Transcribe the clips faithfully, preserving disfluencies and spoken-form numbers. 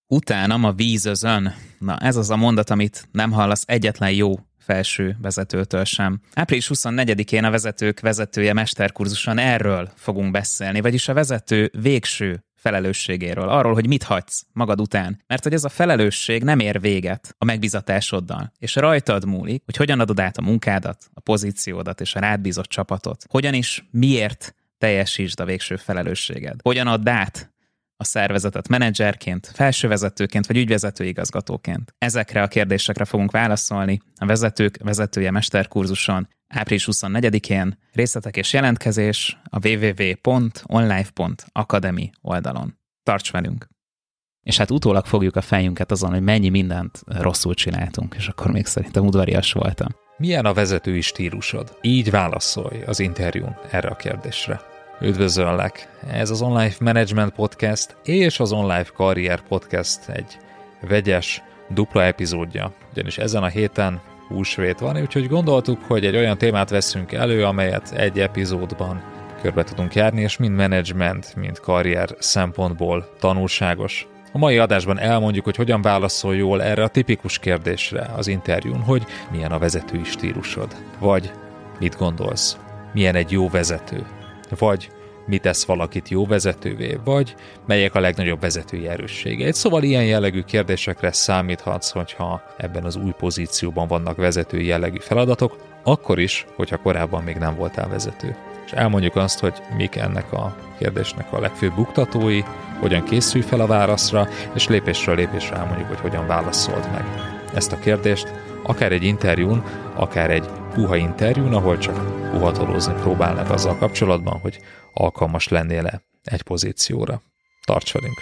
Utánam a vízözön. Na, ez az a mondat, amit nem hallasz egyetlen jó felső vezetőtől sem. április huszonnegyedikén a Vezetők Vezetője mesterkurzuson erről fogunk beszélni, vagyis a vezető végső felelősségéről, arról, hogy mit hagysz magad után. Mert hogy ez a felelősség nem ér véget a megbízatásoddal, és rajtad múlik, hogy hogyan adod át a munkádat, a pozíciódat és a rád bízott csapatot. Hogyan is, miért teljesítsd a végső felelősséged. Hogyan add át a szervezetet menedzserként, felsővezetőként vagy ügyvezetőigazgatóként. Ezekre a kérdésekre fogunk válaszolni a Vezetők Vezetője mesterkurzuson április huszonnegyedikén. Részletek és jelentkezés a double-u double-u double-u pont onlife pont academy oldalon. Tarts velünk! És hát utólag fogjuk a fejünket azon, hogy mennyi mindent rosszul csináltunk, és akkor még szerintem udvarias voltam. Milyen a vezetői stílusod? Így válaszolj az interjún erre a kérdésre. Üdvözöllek! Ez az Online Management Podcast és az Online Karrier Podcast egy vegyes, dupla epizódja. Ugyanis ezen a héten húsvét van, úgyhogy gondoltuk, hogy egy olyan témát veszünk elő, amelyet egy epizódban körbe tudunk járni, és mind menedzsment, mind karrier szempontból tanulságos. A mai adásban elmondjuk, hogy hogyan válaszol jól erre a tipikus kérdésre az interjún, hogy milyen a vezetői stílusod, vagy mit gondolsz, milyen egy jó vezető, vagy mit tesz valakit jó vezetővé, vagy melyek a legnagyobb vezetői erősségei. Szóval ilyen jellegű kérdésekre számíthatsz, hogyha ebben az új pozícióban vannak vezetői jellegű feladatok, akkor is, hogyha korábban még nem voltál vezető. És elmondjuk azt, hogy mik ennek a kérdésnek a legfőbb buktatói, hogyan készülj fel a válaszra, és lépésről lépésre elmondjuk, hogy hogyan válaszold meg ezt a kérdést, akár egy interjún, akár egy puha interjún, ahol csak puhatolózni próbálnak azzal kapcsolatban, hogy alkalmas lennél-e egy pozícióra. Tarts velünk!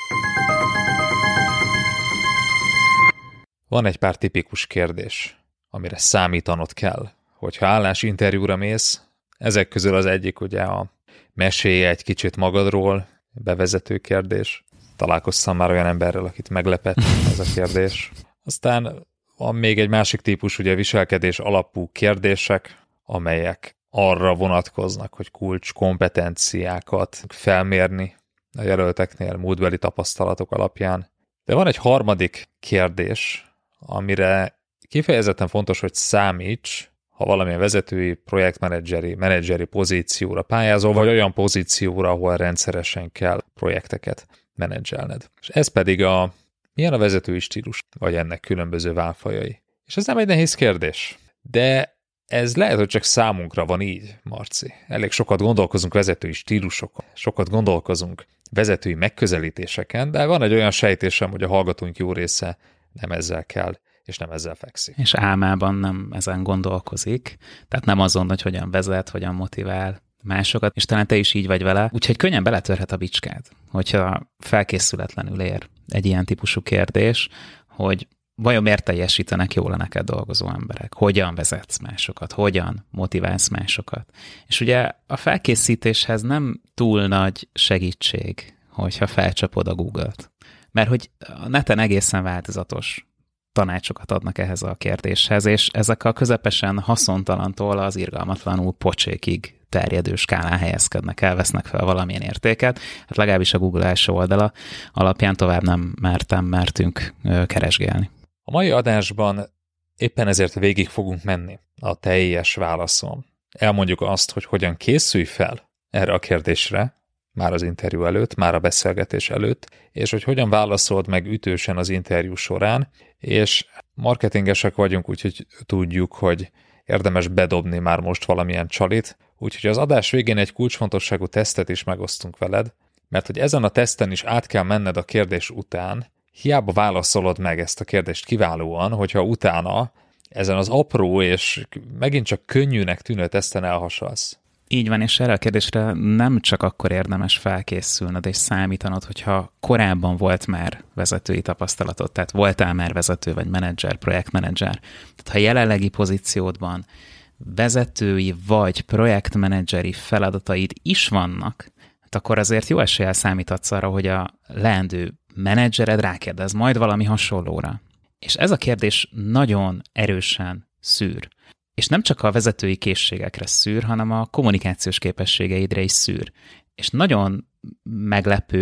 Van egy pár tipikus kérdés, amire számítanod kell, hogyha állásinterjúra mész. Ezek közül az egyik ugye a mesélj egy kicsit magadról, bevezető kérdés. Találkoztam már olyan emberrel, akit meglepett ez a kérdés. Aztán van még egy másik típus, ugye viselkedés alapú kérdések, amelyek arra vonatkoznak, hogy kulcs kompetenciákat felmérni a jelölteknél múltbeli tapasztalatok alapján. De van egy harmadik kérdés, amire kifejezetten fontos, hogy számíts, ha valamilyen vezetői, projektmenedzseri, menedzseri pozícióra pályázol, vagy olyan pozícióra, ahol rendszeresen kell projekteket menedzselned. És ez pedig a milyen a vezetői stílus, vagy ennek különböző válfajai. És ez nem egy nehéz kérdés, de ez lehet, hogy csak számunkra van így, Marci. Elég sokat gondolkozunk vezetői stílusokon, sokat gondolkozunk vezetői megközelítéseken, de van egy olyan sejtésem, hogy a hallgatóink jó része nem ezzel kell, és nem ezzel fekszik. És álmában nem ezen gondolkozik, tehát nem azon, hogy hogyan vezet, hogyan motivál másokat, és talán te is így vagy vele, úgyhogy könnyen beletörhet a bicskád, hogyha felkészületlenül ér egy ilyen típusú kérdés, hogy vajon miért teljesítenek jól a neked dolgozó emberek, hogyan vezetsz másokat, hogyan motiválsz másokat. És ugye a felkészítéshez nem túl nagy segítség, hogyha felcsapod a Google-t, mert hogy a neten egészen változatos tanácsokat adnak ehhez a kérdéshez, és ezek a közepesen haszontalantól az irgalmatlanul pocsékig terjedő skálán helyezkednek el, vesznek fel valamilyen értéket. Hát legalábbis a Google első oldala alapján tovább nem mertem, mertünk keresgélni. A mai adásban éppen ezért végig fogunk menni a teljes válaszon. Elmondjuk azt, hogy hogyan készülj fel erre a kérdésre, már az interjú előtt, már a beszélgetés előtt, és hogy hogyan válaszold meg ütősen az interjú során, és marketingesek vagyunk, úgyhogy tudjuk, hogy érdemes bedobni már most valamilyen csalit, úgyhogy az adás végén egy kulcsfontosságú tesztet is megosztunk veled, mert hogy ezen a teszten is át kell menned a kérdés után, hiába válaszolod meg ezt a kérdést kiválóan, hogyha utána ezen az apró és megint csak könnyűnek tűnő teszten elhasalsz. Így van, és erre a kérdésre nem csak akkor érdemes felkészülnöd és számítanod, hogyha korábban volt már vezetői tapasztalatod, tehát voltál már vezető vagy menedzser, projektmenedzser. Tehát ha jelenlegi pozíciódban vezetői vagy projektmenedzseri feladataid is vannak, hát akkor azért jó eséllyel számíthatsz arra, hogy a leendő menedzsered rákérdez majd valami hasonlóra. És ez a kérdés nagyon erősen szűr. És nem csak a vezetői készségekre szűr, hanem a kommunikációs képességeidre is szűr. És nagyon meglepő,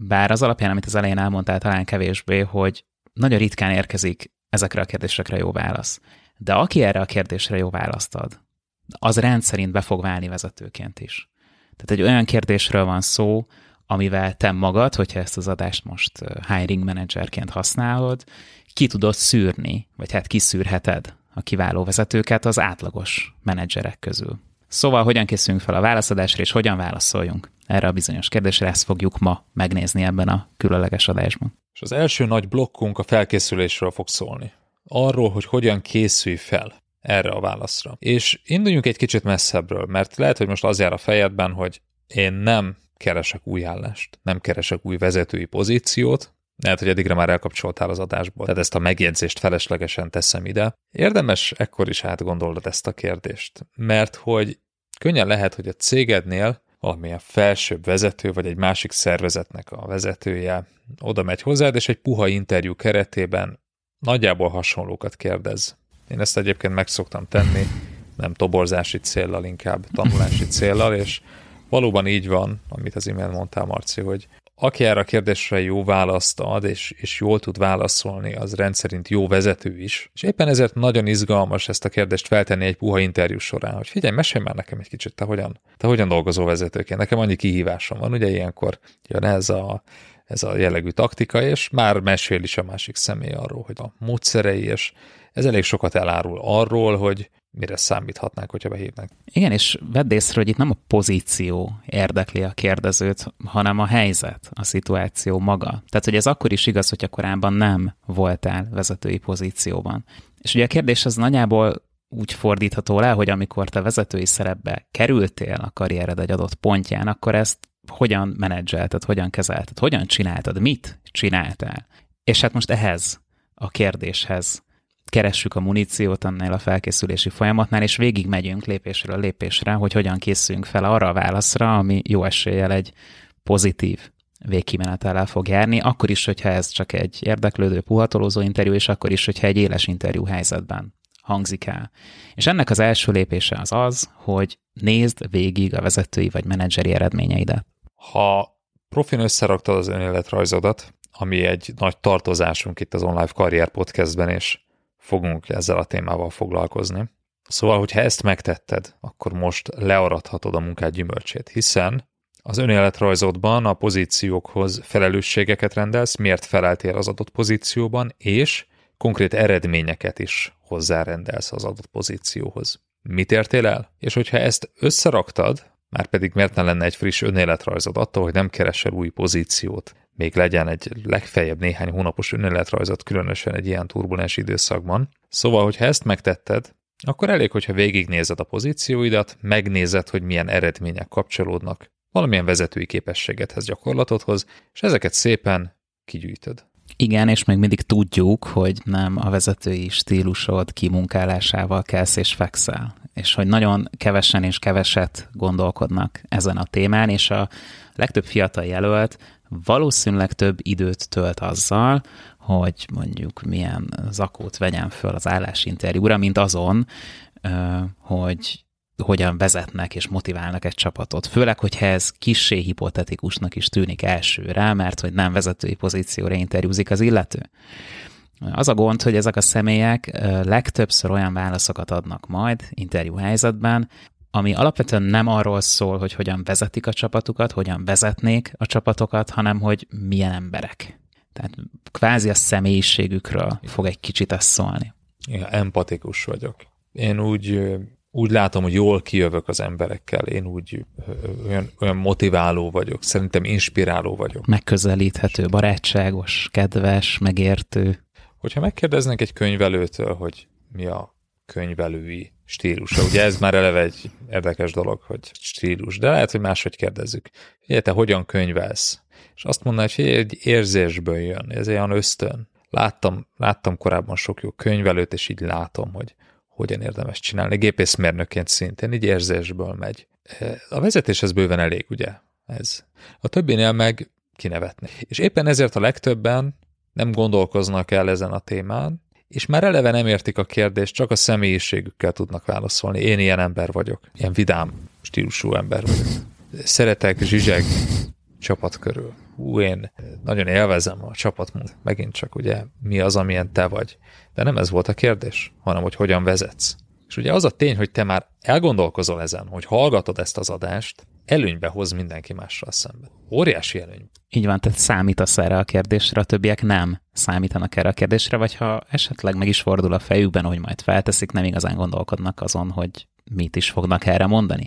bár az alapján, amit az elején elmondtál, talán kevésbé, hogy nagyon ritkán érkezik ezekre a kérdésekre jó válasz. De aki erre a kérdésre jó választ ad, az rendszerint be fog válni vezetőként is. Tehát egy olyan kérdésről van szó, amivel te magad, hogyha ezt az adást most hiring managerként használod, ki tudod szűrni, vagy hát kiszűrheted a kiváló vezetőket az átlagos menedzserek közül. Szóval hogyan készülünk fel a válaszadásra, és hogyan válaszoljunk erre a bizonyos kérdésre, ezt fogjuk ma megnézni ebben a különleges adásban. És az első nagy blokkunk a felkészülésről fog szólni. Arról, hogy hogyan készülj fel erre a válaszra. És induljunk egy kicsit messzebbről, mert lehet, hogy most az jár a fejedben, hogy én nem keresek új állást, nem keresek új vezetői pozíciót, lehet, hogy eddigre már elkapcsoltál az adásból, tehát ezt a megjegyzést feleslegesen teszem ide. Érdemes ekkor is átgondolnod ezt a kérdést, mert hogy könnyen lehet, hogy a cégednél valamilyen felsőbb vezető, vagy egy másik szervezetnek a vezetője oda megy hozzád, és egy puha interjú keretében nagyjából hasonlókat kérdez. Én ezt egyébként meg szoktam tenni, nem toborzási céllal, inkább tanulási céllal, és valóban így van, amit az imént mondtál, Marci, hogy aki erre a kérdésre jó választ ad, és, és jól tud válaszolni, az rendszerint jó vezető is. És éppen ezért nagyon izgalmas ezt a kérdést feltenni egy puha interjú során, hogy figyelj, mesélj már nekem egy kicsit, te hogyan, te hogyan dolgozol vezetőként, nekem annyi kihívásom van, ugye ilyenkor jön ez a, ez a jellegű taktika, és már mesél is a másik személy arról, hogy a módszerei, és ez elég sokat elárul arról, hogy mire számíthatnánk, hogyha behívnak. Igen, és vedd észre, hogy itt nem a pozíció érdekli a kérdezőt, hanem a helyzet, a szituáció maga. Tehát, hogy ez akkor is igaz, hogyha korábban nem voltál vezetői pozícióban. És ugye a kérdés az nagyjából úgy fordítható le, hogy amikor te vezetői szerepbe kerültél a karriered egy adott pontján, akkor ezt hogyan menedzselted, hogyan kezelted, hogyan csináltad, mit csináltál. És hát most ehhez a kérdéshez keressük a muníciót annél a felkészülési folyamatnál, és végig megyünk lépésről lépésre, hogy hogyan készülünk fel arra a válaszra, ami jó eséllyel egy pozitív végkimenetellel fog járni, akkor is, hogyha ez csak egy érdeklődő, puhatolózó interjú, és akkor is, hogyha egy éles interjú helyzetben hangzik el. És ennek az első lépése az az, hogy nézd végig a vezetői vagy menedzseri eredményeidet. Ha profin összeraktad az önéletrajzodat, ami egy nagy tartozásunk itt az Online Karrier Podcastben, és fogunk ezzel a témával foglalkozni. Szóval, hogyha ezt megtetted, akkor most learadhatod a munkád gyümölcsét, hiszen az önéletrajzodban a pozíciókhoz felelősségeket rendelsz, miért feleltél az adott pozícióban, és konkrét eredményeket is hozzárendelsz az adott pozícióhoz. Mit értél el? És hogyha ezt összeraktad, már pedig miért ne lenne egy friss önéletrajzod attól, hogy nem keresel új pozíciót, még legyen egy legfeljebb néhány hónapos önéletrajzot, különösen egy ilyen turbulens időszakban. Szóval, hogyha ezt megtetted, akkor elég, hogyha végignézed a pozícióidat, megnézed, hogy milyen eredmények kapcsolódnak valamilyen vezetői képességedhez, gyakorlatodhoz, és ezeket szépen kigyűjtöd. Igen, és még mindig tudjuk, hogy nem a vezetői stílusod kimunkálásával kelsz és fekszel, és hogy nagyon kevesen és keveset gondolkodnak ezen a témán, és a legtöbb fiatal jelölt valószínűleg több időt tölt azzal, hogy mondjuk milyen zakót vegyen föl az állásinterjúra, mint azon, hogy hogyan vezetnek és motiválnak egy csapatot. Főleg, hogyha ez kissé hipotetikusnak is tűnik elsőre, mert hogy nem vezetői pozícióra interjúzik az illető. Az a gond, hogy ezek a személyek legtöbbször olyan válaszokat adnak majd interjú helyzetben, ami alapvetően nem arról szól, hogy hogyan vezetik a csapatukat, hogyan vezetnék a csapatokat, hanem hogy milyen emberek. Tehát kvázi a személyiségükről fog egy kicsit ezt szólni. Én empatikus vagyok. Én úgy, úgy látom, hogy jól kijövök az emberekkel. Én úgy olyan, olyan motiváló vagyok. Szerintem inspiráló vagyok. Megközelíthető, barátságos, kedves, megértő. Hogyha megkérdeznek egy könyvelőtől, hogy mi a könyvelői stílusa. Ugye ez már eleve egy érdekes dolog, hogy stílus, de lehet, hogy máshogy kérdezzük. Figyelj, te hogyan könyvelsz? És azt mondaná, hogy figyelj, egy érzésből jön, ez olyan ösztön. Láttam, láttam korábban sok jó könyvelőt, és így látom, hogy hogyan érdemes csinálni. Gépészmérnökként szintén így érzésből megy. A vezetéshez bőven elég, ugye? Ez. A többinél meg kinevetni. És éppen ezért a legtöbben nem gondolkoznak el ezen a témán, és már eleve nem értik a kérdést, csak a személyiségükkel tudnak válaszolni. Én ilyen ember vagyok. Ilyen vidám stílusú ember vagyok. Szeretek zsizseg csapat körül. hú, én nagyon élvezem a csapatmunkát, megint csak ugye mi az, amilyen te vagy. De nem ez volt a kérdés, hanem hogy hogyan vezetsz. És ugye az a tény, hogy te már elgondolkozol ezen, hogy hallgatod ezt az adást, előnybe hoz mindenki mással szemben. Óriási előny. Így van, tehát számítasz erre a kérdésre, a többiek nem számítanak erre a kérdésre, vagy ha esetleg meg is fordul a fejükben, hogy majd felteszik, nem igazán gondolkodnak azon, hogy mit is fognak erre mondani.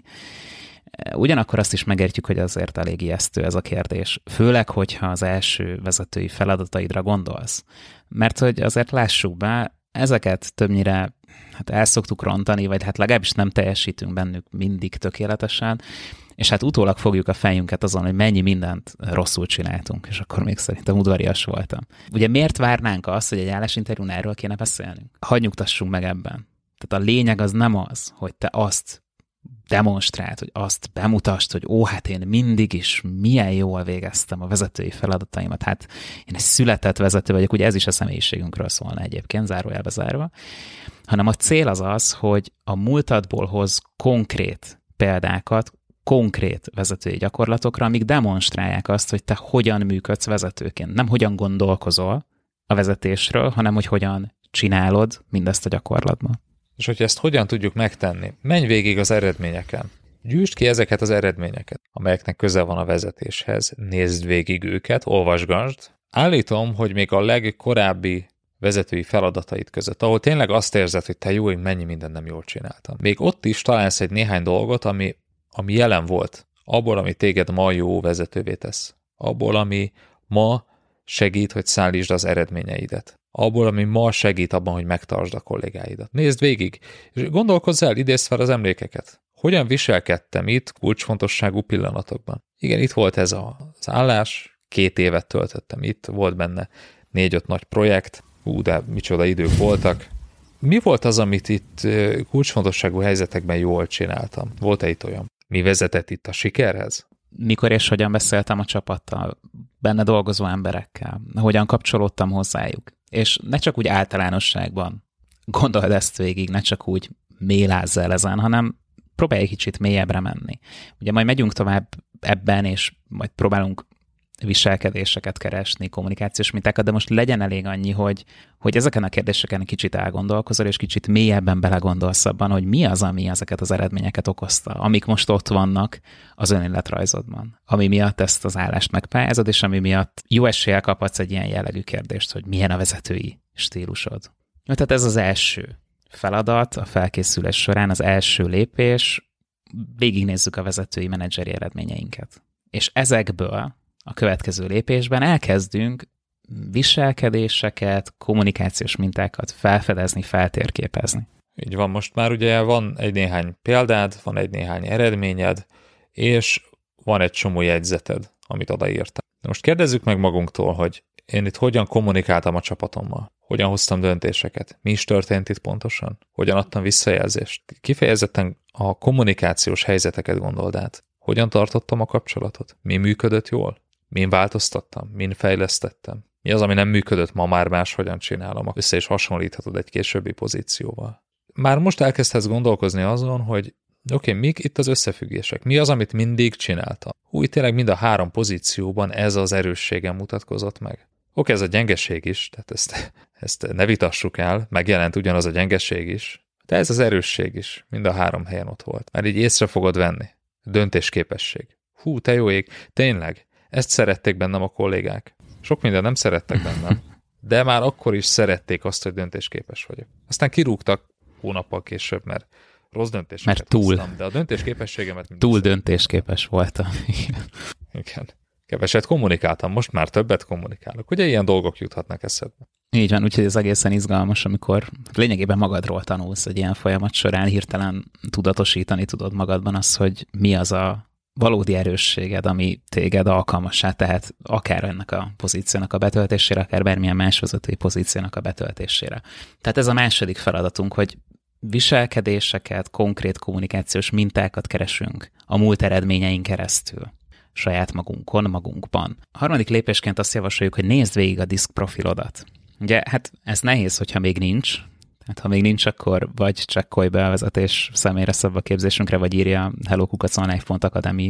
Ugyanakkor azt is megértjük, hogy azért elég ijesztő ez a kérdés. Főleg, hogyha az első vezetői feladataidra gondolsz. Mert hogy azért lássuk be, ezeket többnyire hát el szoktuk rontani, vagy hát legalábbis nem teljesítünk bennük mindig tökéletesen, és hát utólag fogjuk a fejünket azon, hogy mennyi mindent rosszul csináltunk, és akkor még szerintem udvarias voltam. Ugye miért várnánk azt, hogy egy állásinterjún erről kéne beszélnünk? Hadd nyugtassunk meg ebben. Tehát a lényeg az nem az, hogy te azt demonstrált, hogy azt bemutasd, hogy ó, hát én mindig is milyen jól végeztem a vezetői feladataimat. Hát én egy született vezető vagyok, ugye ez is a személyiségünkről szólna egyébként, zárójelbe zárva, hanem a cél az az, hogy a múltadból hoz konkrét példákat, konkrét vezetői gyakorlatokra, amik demonstrálják azt, hogy te hogyan működsz vezetőként. Nem hogyan gondolkozol a vezetésről, hanem hogy hogyan csinálod mindezt a gyakorlatban. És hogyha ezt hogyan tudjuk megtenni? Menj végig az eredményeken. Gyűjtsd ki ezeket az eredményeket, amelyeknek köze van a vezetéshez. Nézd végig őket, olvasgasd. Állítom, hogy még a legkorábbi vezetői feladataid között, ahol tényleg azt érzed, hogy te jó, hogy mennyi mindent nem jól csináltam. Még ott is találsz egy néhány dolgot, ami, ami jelen volt. Abból, ami téged ma jó vezetővé tesz. Abból, ami ma segít, hogy szállítsd az eredményeidet. Abból, ami ma segít abban, hogy megtartsd a kollégáidat. Nézd végig, és gondolkozz el, idézd fel az emlékeket. Hogyan viselkedtem itt kulcsfontosságú pillanatokban? Igen, itt volt ez az állás, két évet töltöttem itt, volt benne négy-öt nagy projekt, ú, de micsoda idők voltak. Mi volt az, amit itt kulcsfontosságú helyzetekben jól csináltam? Volt-e itt olyan? Mi vezetett itt a sikerhez? Mikor és hogyan beszéltem a csapattal, benne dolgozó emberekkel, hogyan kapcsolódtam hozzájuk. És ne csak úgy általánosságban gondold ezt végig, ne csak úgy mélázz el ezen, hanem próbálj egy kicsit mélyebbre menni. Ugye majd megyünk tovább ebben, és majd próbálunk viselkedéseket keresni, kommunikációs mintákat, de most legyen elég annyi, hogy, hogy ezeken a kérdéseken kicsit elgondolkozol, és kicsit mélyebben belegondolsz abban, hogy mi az, ami ezeket az eredményeket okozta, amik most ott vannak az önéletrajzodban, ami miatt ezt az állást megpályázod, és ami miatt jó eséllyel kaphatsz egy ilyen jellegű kérdést, hogy milyen a vezetői stílusod. Tehát ez az első feladat a felkészülés során, az első lépés, végignézzük a vezetői menedzseri eredményeinket. És ezekből a következő lépésben elkezdünk viselkedéseket, kommunikációs mintákat felfedezni, feltérképezni. Így van, most már ugye van egy néhány példád, van egy néhány eredményed, és van egy csomó jegyzeted, amit odaírtál. De most kérdezzük meg magunktól, hogy én itt hogyan kommunikáltam a csapatommal, hogyan hoztam döntéseket, mi is történt itt pontosan, hogyan adtam visszajelzést. Kifejezetten a kommunikációs helyzeteket gondold át. Hogyan tartottam a kapcsolatot? Mi működött jól? Min változtattam? Min fejlesztettem? Mi az, ami nem működött, ma már máshogyan csinálom? Össze is hasonlíthatod egy későbbi pozícióval. Már most elkezdhetsz gondolkozni azon, hogy oké, okay, mik itt az összefüggések? Mi az, amit mindig csináltam? Hú, itt tényleg mind a három pozícióban ez az erősségem mutatkozott meg. Oké, okay, ez a gyengeség is, tehát ezt, ezt ne vitassuk el, megjelent ugyanaz a gyengeség is, de ez az erősség is, mind a három helyen ott volt. Már így észre fogod venni. Döntésképesség. Hú, te jó ég, tényleg, ezt szerették bennem a kollégák. Sok minden nem szerettek bennem, de már akkor is szerették azt, hogy döntésképes vagyok. Aztán kirúgtak hónappal később, mert rossz döntéseket mert túl, hoztam, de a döntésképességemet túl szerettem. Döntésképes voltam. Igen. Keveset kommunikáltam, most már többet kommunikálok. Ugye ilyen dolgok juthatnak eszedbe. Így van, úgyhogy ez egészen izgalmas, amikor lényegében magadról tanulsz egy ilyen folyamat során, hirtelen tudatosítani tudod magadban azt, hogy mi az a valódi erősséged, ami téged alkalmassá tehet akár ennek a pozíciónak a betöltésére, akár bármilyen más vezetői pozíciónak a betöltésére. Tehát ez a második feladatunk, hogy viselkedéseket, konkrét kommunikációs mintákat keresünk a múlt eredményeink keresztül. Saját magunkon, magunkban. A harmadik lépésként azt javasoljuk, hogy nézd végig a diszk profilodat. Ugye, hát ez nehéz, hogyha még nincs. Hát ha még nincs, akkor vagy csekkolj be a vezetés személyre szabva képzésünkre, vagy írja hello kukac online pont academy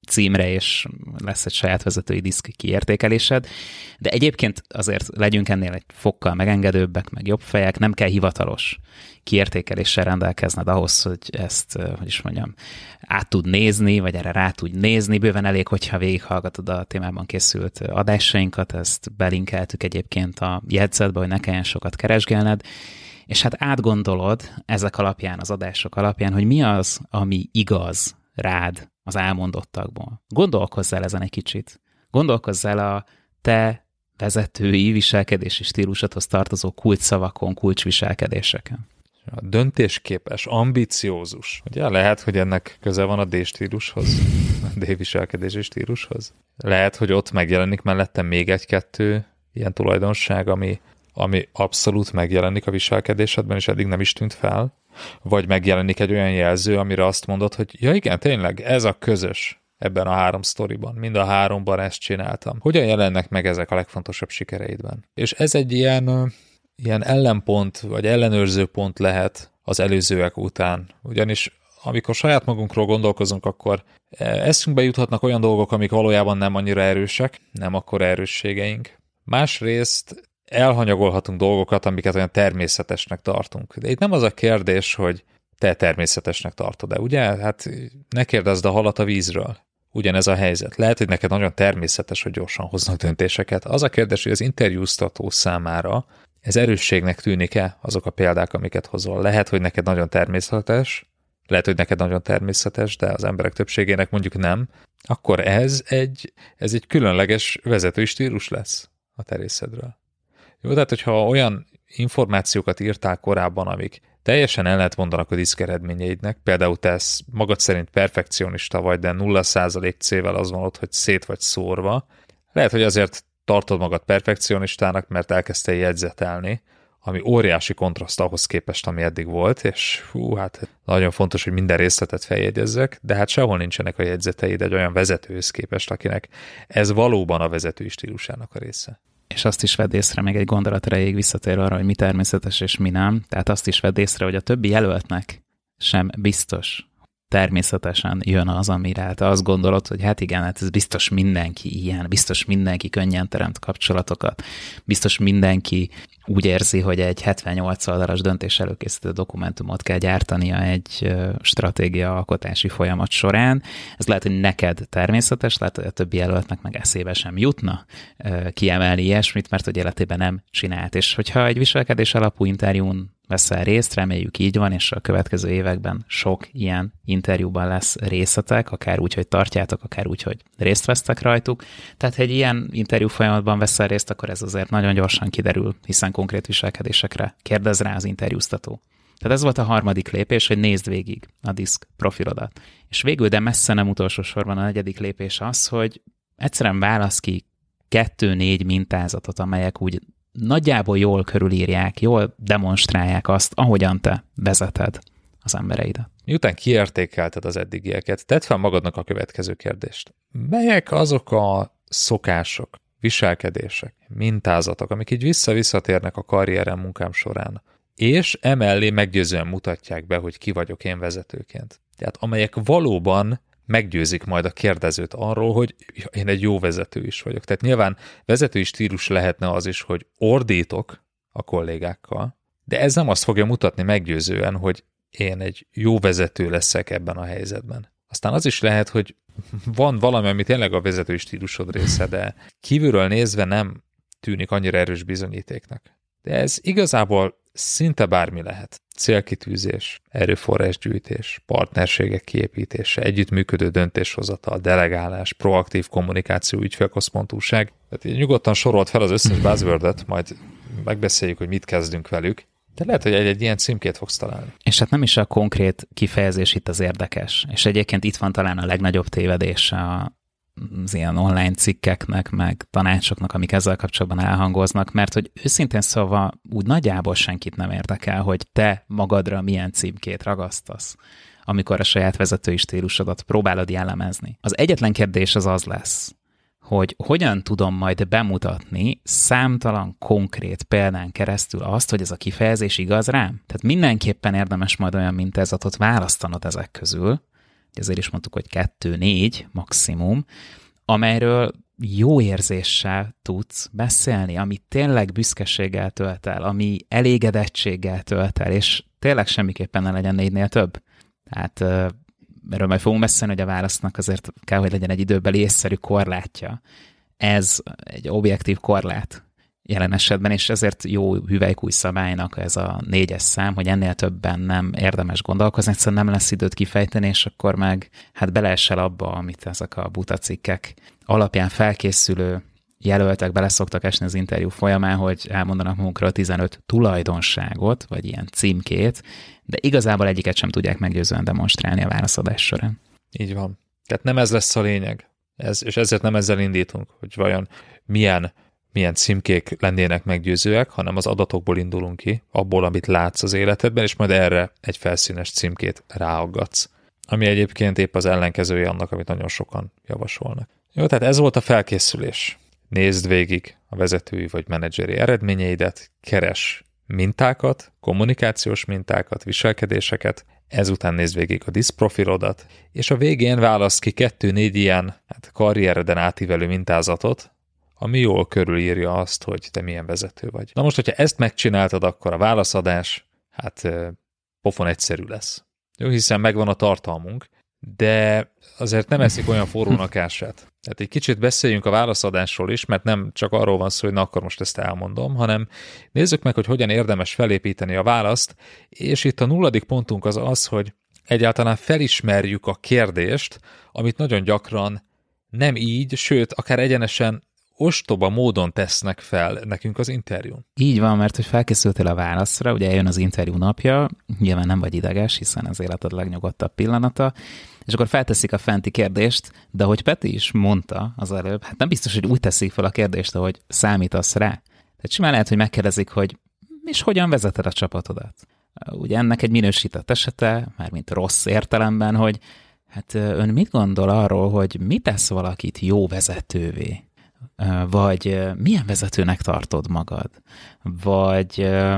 címre, és lesz egy saját vezetői diszk kiértékelésed, de egyébként azért legyünk ennél egy fokkal megengedőbbek, meg jobb fejek, nem kell hivatalos kiértékeléssel rendelkezned ahhoz, hogy ezt, hogy is mondjam, át tud nézni, vagy erre rá tud nézni. Bőven elég, hogyha végighallgatod a témában készült adásainkat, ezt belinkeltük egyébként a jegyzetbe, hogy ne kelljen sokat keresgélned, és hát átgondolod ezek alapján, az adások alapján, hogy mi az, ami igaz rád az elmondottakból. Gondolkozz el ezen egy kicsit. Gondolkozz el a te vezetői viselkedési stílusodhoz tartozó kulcsszavakon, kulcsviselkedéseken. A döntésképes, ambiciózus. Ugye lehet, hogy ennek köze van a D-stílushoz, a D-viselkedési stílushoz. Lehet, hogy ott megjelenik mellettem még egy-kettő ilyen tulajdonság, ami, ami abszolút megjelenik a viselkedésedben, és eddig nem is tűnt fel. Vagy megjelenik egy olyan jelző, amire azt mondod, hogy ja igen, tényleg, ez a közös ebben a három sztoriban. Mind a háromban ezt csináltam. Hogyan jelennek meg ezek a legfontosabb sikereidben? És ez egy ilyen, ilyen ellenpont, vagy ellenőrző pont lehet az előzőek után. Ugyanis amikor saját magunkról gondolkozunk, akkor eszünkbe juthatnak olyan dolgok, amik valójában nem annyira erősek, nem akkora erősségeink. Másrészt elhanyagolhatunk dolgokat, amiket olyan természetesnek tartunk. De itt nem az a kérdés, hogy te természetesnek tartod-e, ugye? Hát ne kérdezd a halat a vízről. Ugyanez a helyzet. Lehet, hogy neked nagyon természetes, hogy gyorsan hoznak döntéseket. Az a kérdés, hogy az interjúztató számára ez erősségnek tűnik-e azok a példák, amiket hozol. Lehet, hogy neked nagyon természetes, lehet, hogy neked nagyon természetes, de az emberek többségének mondjuk nem. Akkor ez egy, ez egy különleges vezetői stílus lesz a te részedről. Jó, tehát hogyha olyan információkat írtál korábban, amik teljesen ellentmondanak a diszk eredményeidnek, például te magad szerint perfekcionista vagy, de nulla százalék cével az van ott, hogy szét vagy szórva, lehet, hogy azért tartod magad perfekcionistának, mert elkezdtél jegyzetelni, ami óriási kontraszt ahhoz képest, ami eddig volt, és hú, hát nagyon fontos, hogy minden részletet feljegyezzek, de hát sehol nincsenek a jegyzeteid egy olyan vezetőhöz képest, akinek ez valóban a vezetői stílusának a része. És azt is vedd észre, még egy gondolat erejéig visszatér arra, hogy mi természetes és mi nem. Tehát azt is vedd észre, hogy a többi jelöltnek sem biztos természetesen jön az, amire te azt gondolod, hogy hát igen, hát ez biztos mindenki ilyen, biztos mindenki könnyen teremt kapcsolatokat, biztos mindenki úgy érzi, hogy egy hetvennyolc oldalas döntés előkészítő dokumentumot kell gyártania egy stratégiaalkotási folyamat során. Ez lehet, hogy neked természetes, lehet, hogy a többi jelöltnek meg eszébe sem jutna kiemelni ilyesmit, mert hogy életében nem csinált. És hogyha egy viselkedés alapú interjún veszel részt, reméljük így van, és a következő években sok ilyen interjúban lesz részletek, akár úgy, hogy tartjátok, akár úgy, hogy részt vesztek rajtuk. Tehát, ha egy ilyen interjú folyamatban veszel részt, akkor ez azért nagyon gyorsan kiderül, hiszen konkrét viselkedésekre kérdez rá az interjúztató. Tehát ez volt a harmadik lépés, hogy nézd végig a diszk profilodat. És végül, de messze nem utolsó sorban a negyedik lépés az, hogy egyszerűen válasz ki kettő-négy mintázatot, amelyek úgy nagyjából jól körülírják, jól demonstrálják azt, ahogyan te vezeted az embereidet. Miután kiértékelted az eddigieket, tedd fel magadnak a következő kérdést. Melyek azok a szokások, viselkedések, mintázatok, amik így vissza-visszatérnek a karrierem, munkám során, és emellé meggyőzően mutatják be, hogy ki vagyok én vezetőként. Tehát amelyek valóban meggyőzik majd a kérdezőt arról, hogy én egy jó vezető is vagyok. Tehát nyilván vezetői stílus lehetne az is, hogy ordítok a kollégákkal, de ez nem azt fogja mutatni meggyőzően, hogy én egy jó vezető leszek ebben a helyzetben. Aztán az is lehet, hogy van valami, ami tényleg a vezetői stílusod része, de kívülről nézve nem tűnik annyira erős bizonyítéknak. De ez igazából szinte bármi lehet. Célkitűzés, erőforrásgyűjtés, partnerségek kiépítése, együttműködő döntéshozatal, delegálás, proaktív kommunikáció, ügyfélközpontúság. Tehát nyugodtan sorolt fel az összes buzzwordet, majd megbeszéljük, hogy mit kezdünk velük. De lehet, hogy egy-egy ilyen címkét fogsz találni. És hát nem is a konkrét kifejezés itt az érdekes. És egyébként itt van talán a legnagyobb tévedés az ilyen online cikkeknek, meg tanácsoknak, amik ezzel kapcsolatban elhangoznak, mert hogy őszintén szóval úgy nagyjából senkit nem érdekel, hogy te magadra milyen címkét ragasztasz, amikor a saját vezetői stílusodat próbálod jellemezni. Az egyetlen kérdés az az lesz, hogy hogyan tudom majd bemutatni számtalan konkrét példán keresztül azt, hogy ez a kifejezés igaz rám. Tehát mindenképpen érdemes majd olyan mintázatot választanod ezek közül, ezért is mondtuk, hogy kettő-négy maximum, amelyről jó érzéssel tudsz beszélni, ami tényleg büszkeséggel tölt el, ami elégedettséggel tölt el, és tényleg semmiképpen ne legyen négynél több. Tehát erről majd fogunk beszélni, hogy a válasznak azért kell, hogy legyen egy időbeli észszerű korlátja. Ez egy objektív korlát jelen esetben, és ezért jó hüvelykúj szabálynak ez a négyes szám, hogy ennél többen nem érdemes gondolkozni, egyszerűen nem lesz időt kifejteni, és akkor meg hát beleesel abba, amit ezek a butacikkek alapján felkészülő jelöltek bele szoktak esni az interjú folyamán, hogy elmondanak magunkról tizenöt tulajdonságot, vagy ilyen címkét, de igazából egyiket sem tudják meggyőzően demonstrálni a válaszadás során. Így van. Tehát nem ez lesz a lényeg. Ez, és ezért nem ezzel indítunk, hogy vajon milyen, milyen címkék lennének meggyőzőek, hanem az adatokból indulunk ki, abból, amit látsz az életedben, és majd erre egy felszínes címkét ráaggatsz. Ami egyébként épp az ellenkezője annak, amit nagyon sokan javasolnak. Jó, tehát ez volt a felkészülés. Nézd végig a vezetői vagy menedzseri eredményeidet, keres mintákat, kommunikációs mintákat, viselkedéseket, ezután nézd végig a diszprofilodat, és a végén választ ki kettő-négy ilyen hát karriereden átívelő mintázatot, ami jól körülírja azt, hogy te milyen vezető vagy. Na most, hogyha ezt megcsináltad, akkor a válaszadás, hát pofon egyszerű lesz. Jó, hiszen megvan a tartalmunk, de azért nem eszik olyan forrónak ását. Tehát egy kicsit beszéljünk a válaszadásról is, mert nem csak arról van szó, hogy na akkor most ezt elmondom, hanem nézzük meg, hogy hogyan érdemes felépíteni a választ, és itt a nulladik pontunk az az, hogy egyáltalán felismerjük a kérdést, amit nagyon gyakran nem így, sőt, akár egyenesen ostoba módon tesznek fel nekünk az interjún. Így van, mert hogy felkészültél a válaszra, ugye eljön az interjú napja, nyilván nem vagy ideges, hiszen az életed legnyugodtabb pillanata, és akkor felteszik a fenti kérdést, de hogy Peti is mondta az előbb, hát nem biztos, hogy úgy teszik fel a kérdést, ahogy számítasz rá. Tehát simán lehet, hogy megkérdezik, hogy és hogyan vezeted a csapatodat. Ugye ennek egy minősített esete, mármint rossz értelemben, hogy hát ön mit gondol arról, hogy mi tesz valakit jó vezetővé? Vagy milyen vezetőnek tartod magad? Vagy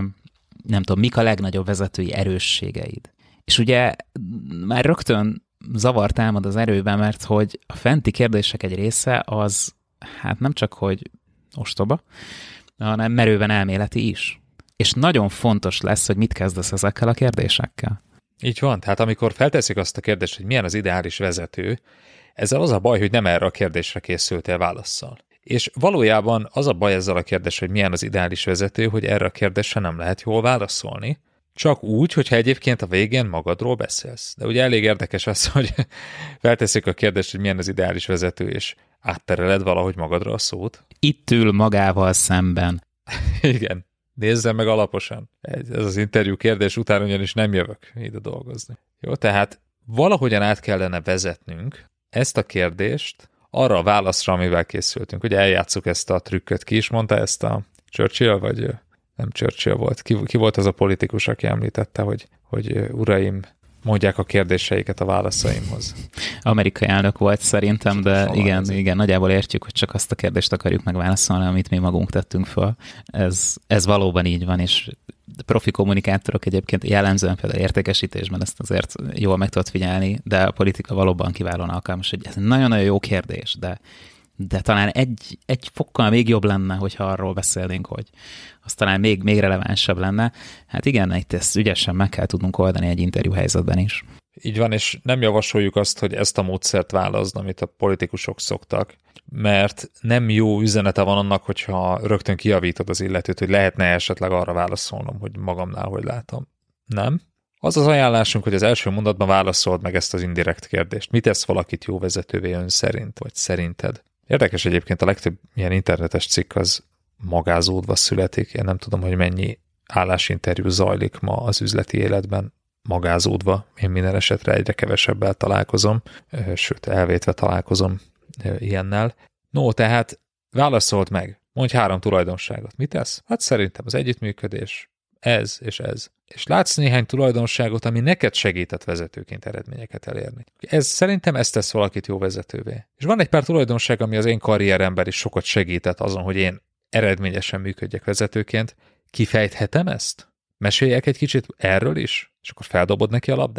nem tudom, mik a legnagyobb vezetői erősségeid? És ugye már rögtön zavar támad az erőben, mert hogy a fenti kérdések egy része az hát nem csak, hogy ostoba, hanem merőben elméleti is. És nagyon fontos lesz, hogy mit kezdesz ezekkel a kérdésekkel. Így van, tehát amikor felteszik azt a kérdést, hogy milyen az ideális vezető, ezzel az a baj, hogy nem erre a kérdésre készültél válasszal. És valójában az a baj ezzel a kérdés, hogy milyen az ideális vezető, hogy erre a kérdésre nem lehet jól válaszolni, csak úgy, hogyha egyébként a végén magadról beszélsz. De ugye elég érdekes az, hogy felteszik a kérdést, hogy milyen az ideális vezető, és áttereled valahogy magadra a szót. Itt ül magával szemben. Igen, nézzel meg alaposan. Ez az interjú kérdés után ugyanis nem jövök ide dolgozni. Jó, tehát valahogyan át kellene vezetnünk ezt a kérdést arra a válaszra, amivel készültünk. Ugye eljátszuk ezt a trükköt. Ki is mondta ezt a Churchill, vagy nem Churchill volt? Ki, ki volt az a politikus, aki említette, hogy, hogy uraim, mondják a kérdéseiket a válaszaimhoz? Amerikai elnök volt szerintem, de igen, igen, nagyjából értjük, hogy csak azt a kérdést akarjuk megválaszolni, amit mi magunk tettünk föl. Ez, ez valóban így van, és profi kommunikátorok egyébként jellemzően például értékesítésben ezt azért jól meg tudod figyelni, de a politika valóban kiválóan alkalmas, hogy ez nagyon-nagyon jó kérdés, de, de talán egy, egy fokkal még jobb lenne, hogyha arról beszélnénk, hogy az talán még, még relevánsabb lenne. Hát igen, itt ezt ügyesen meg kell tudnunk oldani egy interjú helyzetben is. Így van, és nem javasoljuk azt, hogy ezt a módszert válaszd, amit a politikusok szoktak, mert nem jó üzenete van annak, hogyha rögtön kijavítod az illetőt, hogy lehetne esetleg arra válaszolnom, hogy magamnál hogy látom. Nem? Az az ajánlásunk, hogy az első mondatban válaszold meg ezt az indirekt kérdést. Mit tesz valakit jó vezetővé ön szerint, vagy szerinted? Érdekes egyébként, a legtöbb ilyen internetes cikk az magázódva születik. Én nem tudom, hogy mennyi állásinterjú zajlik ma az üzleti életben magázódva. Én minden esetre egyre kevesebbel találkozom, sőt, elvétve találkozom ilyennel. No, tehát válaszold meg, mondj három tulajdonságot. Mit tesz? Hát szerintem az együttműködés, ez és ez. És látsz néhány tulajdonságot, ami neked segített vezetőként eredményeket elérni. Ez, szerintem ezt tesz valakit jó vezetővé. És van egy pár tulajdonság, ami az én karrieremben is sokat segített azon, hogy én eredményesen működjek vezetőként. Kifejthetem ezt? Meséljek egy kicsit erről is? És akkor feldobod neki a labdát?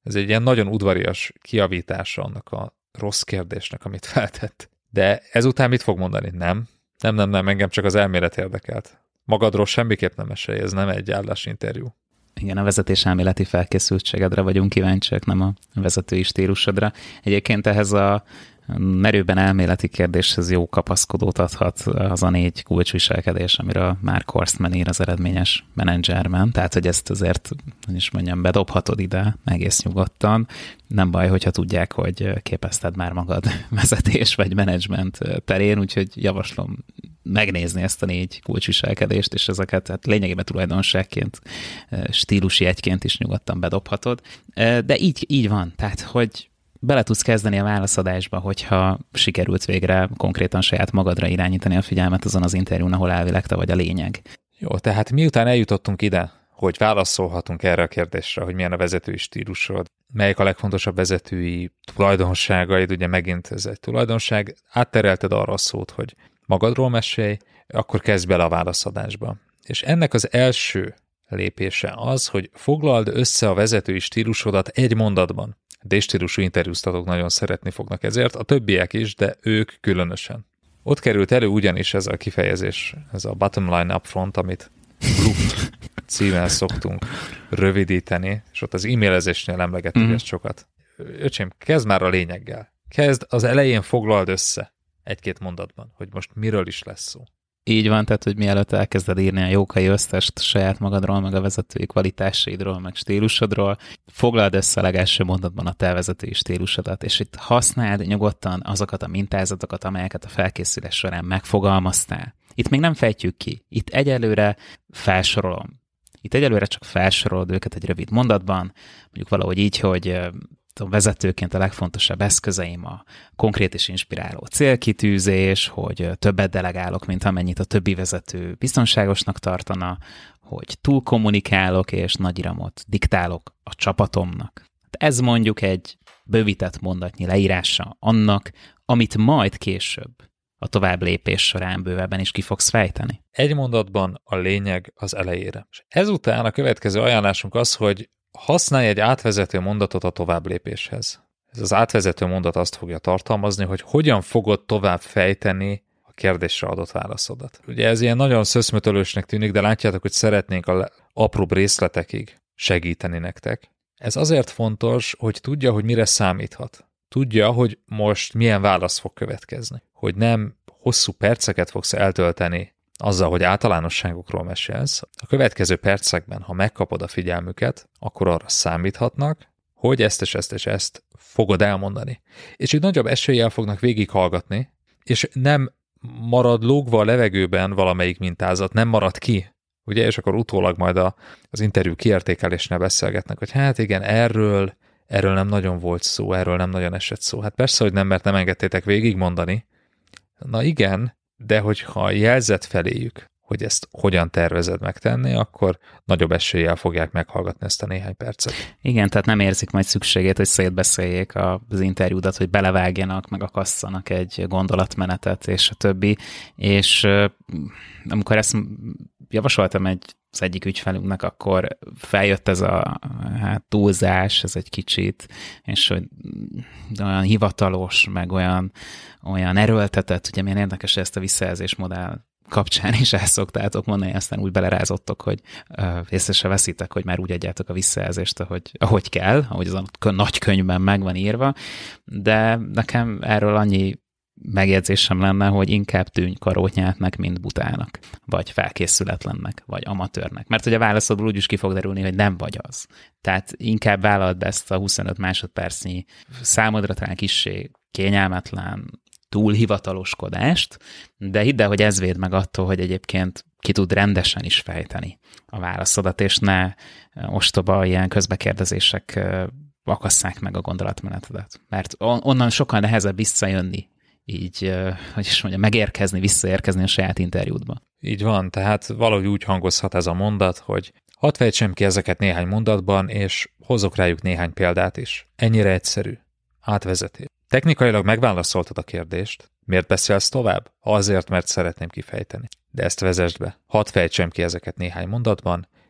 Ez egy ilyen nagyon udvarias kijavítása annak a rossz kérdésnek, amit feltett. De ezután mit fog mondani? Nem. Nem, nem, nem, engem csak az elmélet érdekelt. Magadról semmiképp nem mesélj, ez nem egy állásinterjú. Igen, a vezetéselméleti felkészültségedre vagyunk kíváncsiak, nem a vezetői stílusodra. Egyébként ehhez a merőben elméleti kérdéshez jó kapaszkodót adhat az a négy kulcsviselkedés, amiről Mark Horstman ír, az eredményes menedzserben. Tehát, hogy ezt azért, hogy is mondjam, bedobhatod ide egész nyugodtan. Nem baj, hogyha tudják, hogy képezted már magad vezetés vagy menedzsment terén, úgyhogy javaslom megnézni ezt a négy kulcsviselkedést, és ezeket hát lényegében tulajdonságként, stílusi egyként is nyugodtan bedobhatod. De így, így van, tehát, hogy bele tudsz kezdeni a válaszadásba, hogyha sikerült végre konkrétan saját magadra irányítani a figyelmet azon az interjún, ahol elvileg te vagy a lényeg. Jó, tehát miután eljutottunk ide, hogy válaszolhatunk erre a kérdésre, hogy milyen a vezetői stílusod, melyik a legfontosabb vezetői tulajdonságaid, ugye megint ez egy tulajdonság, átterelted arra a szót, hogy magadról mesélj, akkor kezd bele a válaszadásba. És ennek az első lépése az, hogy foglald össze a vezetői stílusodat egy mondatban. D-stílusú interjúztatók nagyon szeretni fognak ezért, a többiek is, de ők különösen. Ott került elő ugyanis ez a kifejezés, ez a bottom line upfront, amit B L U P címmel szoktunk rövidíteni, és ott az e-mailezésnél emlegettük mm. ezt sokat. Öcsém, kezd már a lényeggel. Kezd az elején, foglald össze egy-két mondatban, hogy most miről is lesz szó. Így van, tehát, hogy mielőtt elkezded írni a jókai összest saját magadról, meg a vezetői kvalitásaidról, meg stílusodról, foglald össze a legelső mondatban a te vezetői stílusodat, és itt használd nyugodtan azokat a mintázatokat, amelyeket a felkészülés során megfogalmaztál. Itt még nem fejtjük ki, itt egyelőre felsorolom. Itt egyelőre csak felsorolod őket egy rövid mondatban, mondjuk valahogy így, hogy a vezetőként a legfontosabb eszközeim a konkrét és inspiráló célkitűzés, hogy többet delegálok, mint amennyit a többi vezető biztonságosnak tartana, hogy túl kommunikálok és nagy iramot diktálok a csapatomnak. Ez mondjuk egy bővített mondatnyi leírása annak, amit majd később a tovább lépés során bővebben is ki fogsz fejteni. Egy mondatban a lényeg az elejére. És ezután a következő ajánlásunk az, hogy használj egy átvezető mondatot a továbblépéshez. Ez az átvezető mondat azt fogja tartalmazni, hogy hogyan fogod tovább fejteni a kérdésre adott válaszodat. Ugye ez ilyen nagyon szöszmötölősnek tűnik, de látjátok, hogy szeretnénk a apróbb részletekig segíteni nektek. Ez azért fontos, hogy tudja, hogy mire számíthat. Tudja, hogy most milyen válasz fog következni. Hogy nem hosszú perceket fogsz eltölteni azzal, hogy általánosságokról mesélsz. A következő percekben, ha megkapod a figyelmüket, akkor arra számíthatnak, hogy ezt és ezt és ezt fogod elmondani. És így nagyobb eséllyel fognak végighallgatni, és nem marad lógva a levegőben valamelyik mintázat, nem marad ki. Ugye, és akkor utólag majd a, az interjú kiértékelésnél beszélgetnek, hogy hát igen, erről, erről nem nagyon volt szó, erről nem nagyon esett szó. Hát persze, hogy nem, mert nem engedtétek végigmondani. Na igen, de hogyha jelzett feléjük, hogy ezt hogyan tervezed megtenni, akkor nagyobb eséllyel fogják meghallgatni ezt a néhány percet. Igen, tehát nem érzik majd szükségét, hogy szétbeszéljék az interjúdat, hogy belevágjanak, meg akasszanak egy gondolatmenetet, és a többi. És amikor ezt javasoltam egy az egyik ügyfelünknek, akkor feljött ez a hát, túlzás, ez egy kicsit, és hogy olyan hivatalos, meg olyan, olyan erőltetett, ugye milyen érdekes, hogy ezt a visszajelzés modell kapcsán is el szoktátok mondani, aztán úgy belerázottok, hogy uh, észre se veszitek, hogy már úgy adjátok a visszajelzést, ahogy, ahogy kell, ahogy az a nagy könyvben meg van írva, de nekem erről annyi megjegyzésem lenne, hogy inkább tűnj karótnyátnak, mint butának, vagy felkészületlennek, vagy amatőrnek. Mert hogy a válaszodból úgy is ki fog derülni, hogy nem vagy az. Tehát inkább vállald be ezt a huszonöt másodpercnyi számodra talán kissé kényelmetlen, túl hivataloskodást, de hidd el, hogy ez véd meg attól, hogy egyébként ki tud rendesen is fejteni a válaszodat, és ne ostoba ilyen közbekérdezések akasszák meg a gondolatmenetedet. Mert onnan sokkal nehezebb visszajönni, így, hogy is mondjam, megérkezni, visszaérkezni a saját interjúdba. Így van, tehát valahogy úgy hangozhat ez a mondat, hogy hadd fejtsem ki ezeket néhány mondatban, és hozzok rájuk néhány példát is. Ennyire egyszerű. Átvezetés. Technikailag megválaszoltad a kérdést, miért beszélsz tovább? Azért, mert szeretném kifejteni. De ezt vezesd be. Hadd fejtsem ki ezeket néhány mondatban,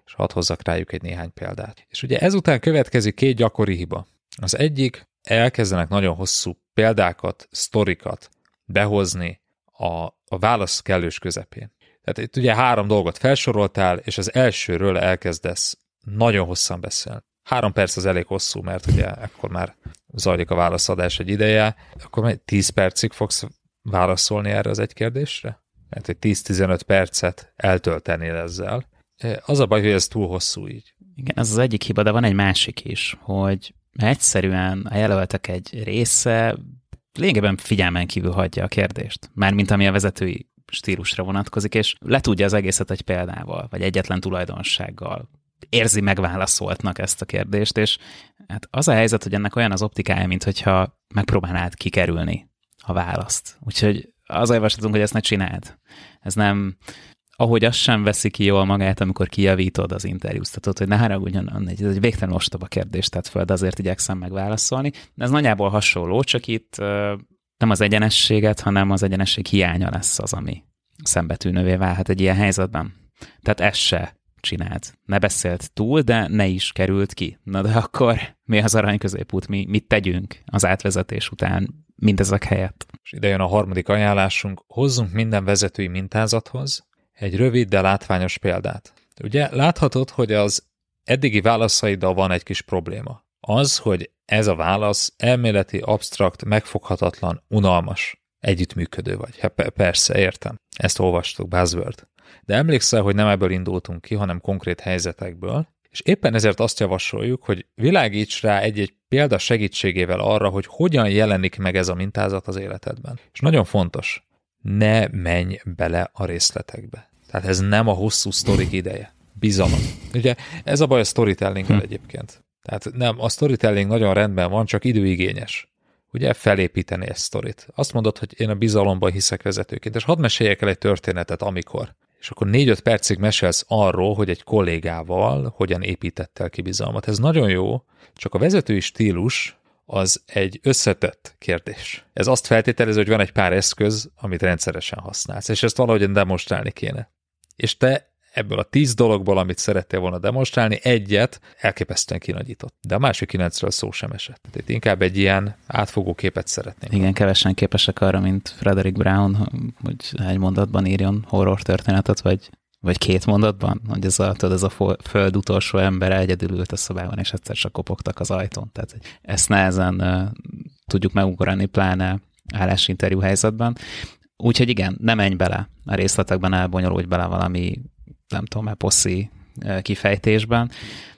és hadd hozzak rájuk egy néhány példát. És ugye ezután következik két gyakori hiba. Az egyik, elkezdenek nagyon hosszú példákat, sztorikat behozni a, a válasz kellős közepén. Tehát itt ugye három dolgot felsoroltál, és az elsőről elkezdesz nagyon hosszan beszélni. Három perc az elég hosszú, mert ugye akkor már zajlik a válaszadás egy ideje, akkor már tíz percig fogsz válaszolni erre az egy kérdésre? Mert egy tíz-tizenöt percet eltöltenél ezzel. Az a baj, hogy ez túl hosszú így. Igen, ez az egyik hiba, de van egy másik is, hogy egyszerűen a jelöltek egy része lényegében figyelmen kívül hagyja a kérdést. Mármint ami a vezetői stílusra vonatkozik, és letudja az egészet egy példával, vagy egyetlen tulajdonsággal. Érzi megválaszoltnak ezt a kérdést, és hát az a helyzet, hogy ennek olyan az optikája, mint hogyha megpróbálnád kikerülni a választ. Úgyhogy az a javaslatunk, hogy ezt ne csináld. Ez nem, ahogy az sem veszi ki jól magát, amikor kijavítod az interjúztatót, hogy ne haragudjon, ez egy végtelen ostoba kérdést tett föl, de azért igyekszem megválaszolni. Ez nagyjából hasonló, csak itt nem az egyenességet, hanem az egyenesség hiánya lesz az, ami szembetűnővé válhat egy ilyen helyzetben. Tehát ez se csináld. Ne beszélt túl, de ne is került ki. Na de akkor mi az arany középút? Mi mit tegyünk az átvezetés után mindezek helyett? És ide jön a harmadik ajánlásunk, hozzunk minden vezetői mintázathoz egy rövid, de látványos példát. Ugye láthatod, hogy az eddigi válaszaiddal van egy kis probléma. Az, hogy ez a válasz elméleti, absztrakt, megfoghatatlan, unalmas, együttműködő vagy. Hát persze, értem. Ezt olvastuk, buzzword. De emlékszel, hogy nem ebből indultunk ki, hanem konkrét helyzetekből, és éppen ezért azt javasoljuk, hogy világíts rá egy-egy példa segítségével arra, hogy hogyan jelenik meg ez a mintázat az életedben. És nagyon fontos, ne menj bele a részletekbe. Tehát ez nem a hosszú sztorik ideje. Bizalom. Ugye ez a baj a storytellinggel egyébként. Tehát nem, a storytelling nagyon rendben van, csak időigényes. Ugye felépíteni egy sztorit. Azt mondod, hogy én a bizalomban hiszek vezetőként, és hadd meséljek el egy történetet, amikor. És akkor négy-öt percig mesélsz arról, hogy egy kollégával hogyan építettel ki bizalmat. Ez nagyon jó, csak a vezetői stílus az egy összetett kérdés. Ez azt feltételez, hogy van egy pár eszköz, amit rendszeresen használsz, és ezt valahogyan demonstrálni kéne. És te ebből a tíz dologból, amit szerettél volna demonstrálni, egyet elképesztően kinagyított. De a másik kilencről szó sem esett. Tehát itt inkább egy ilyen átfogó képet szeretnénk. Igen, kevesen képesek arra, mint Frederick Brown, hogy egy mondatban írjon horror történetet, vagy, vagy két mondatban, hogy ez a, tudod, ez a föld utolsó embere egyedül ült a szobában, és egyszer csak kopogtak az ajtón. Tehát ezt nehezen uh, tudjuk megugrani, pláne állásinterjú helyzetben. Úgyhogy igen, ne menj bele a részletekben, elbonyolulj bele valami nem tudom, eposzi kifejtésben,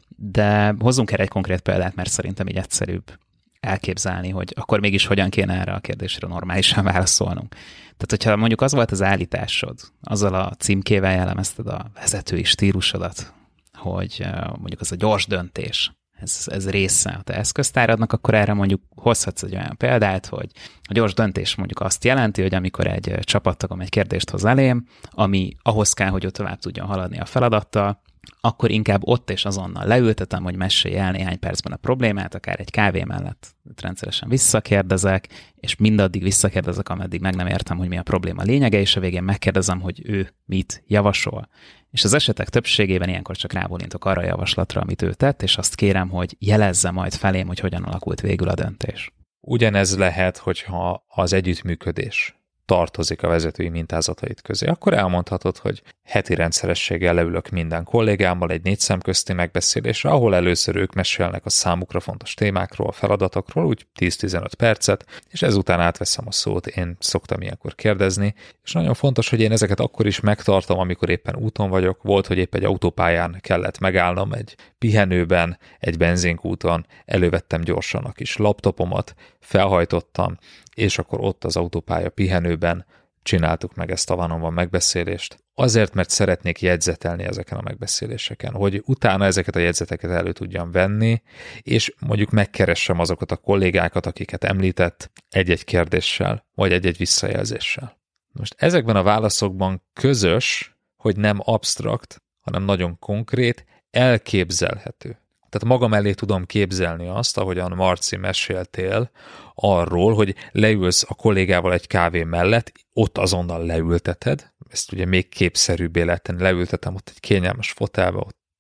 de hozzunk erre egy konkrét példát, mert szerintem így egyszerűbb elképzelni, hogy akkor mégis hogyan kéne erre a kérdésre normálisan válaszolnunk. Tehát, hogyha mondjuk az volt az állításod, azzal a címkével jellemezted a vezetői stílusodat, hogy mondjuk az a gyors döntés, ez, ez része a te eszköztáradnak, akkor erre mondjuk hozhatsz egy olyan példát, hogy a gyors döntés mondjuk azt jelenti, hogy amikor egy csapattagom egy kérdést hoz elém, ami ahhoz kell, hogy ő tovább tudjon haladni a feladattal, akkor inkább ott és azonnal leültetem, hogy mesélj el néhány percben a problémát, akár egy kávé mellett rendszeresen visszakérdezek, és mindaddig visszakérdezek, ameddig meg nem értem, hogy mi a probléma lényege, és a végén megkérdezem, hogy ő mit javasol. És az esetek többségében ilyenkor csak rábólintok arra a javaslatra, amit ő tett, és azt kérem, hogy jelezze majd felém, hogy hogyan alakult végül a döntés. Ugyanez lehet, hogyha az együttműködés tartozik a vezetői mintázatait közé, akkor elmondhatod, hogy heti rendszerességgel leülök minden kollégámmal egy négy szemközti megbeszélésre, ahol először ők mesélnek a számukra fontos témákról, feladatokról, úgy tíz-tizenöt percet, és ezután átveszem a szót, én szoktam ilyenkor kérdezni, és nagyon fontos, hogy én ezeket akkor is megtartom, amikor éppen úton vagyok. Volt, hogy épp egy autópályán kellett megállnom, egy pihenőben, egy benzinkúton, elővettem gyorsan a kis laptopomat, felhajtottam, és akkor ott az autópálya pihenőben csináltuk meg ezt a van-on-van megbeszélést. Azért, mert szeretnék jegyzetelni ezeken a megbeszéléseken, hogy utána ezeket a jegyzeteket elő tudjam venni, és mondjuk megkeressem azokat a kollégákat, akiket említett, egy-egy kérdéssel, vagy egy-egy visszajelzéssel. Most ezekben a válaszokban közös, hogy nem absztrakt, hanem nagyon konkrét, elképzelhető. Tehát magam elé tudom képzelni azt, ahogyan Marci meséltél arról, hogy leülsz a kollégával egy kávé mellett, ott azonnal leülteted, ezt ugye még képszerűbbé lehet tenni, leültetem ott egy kényelmes fotelbe, ott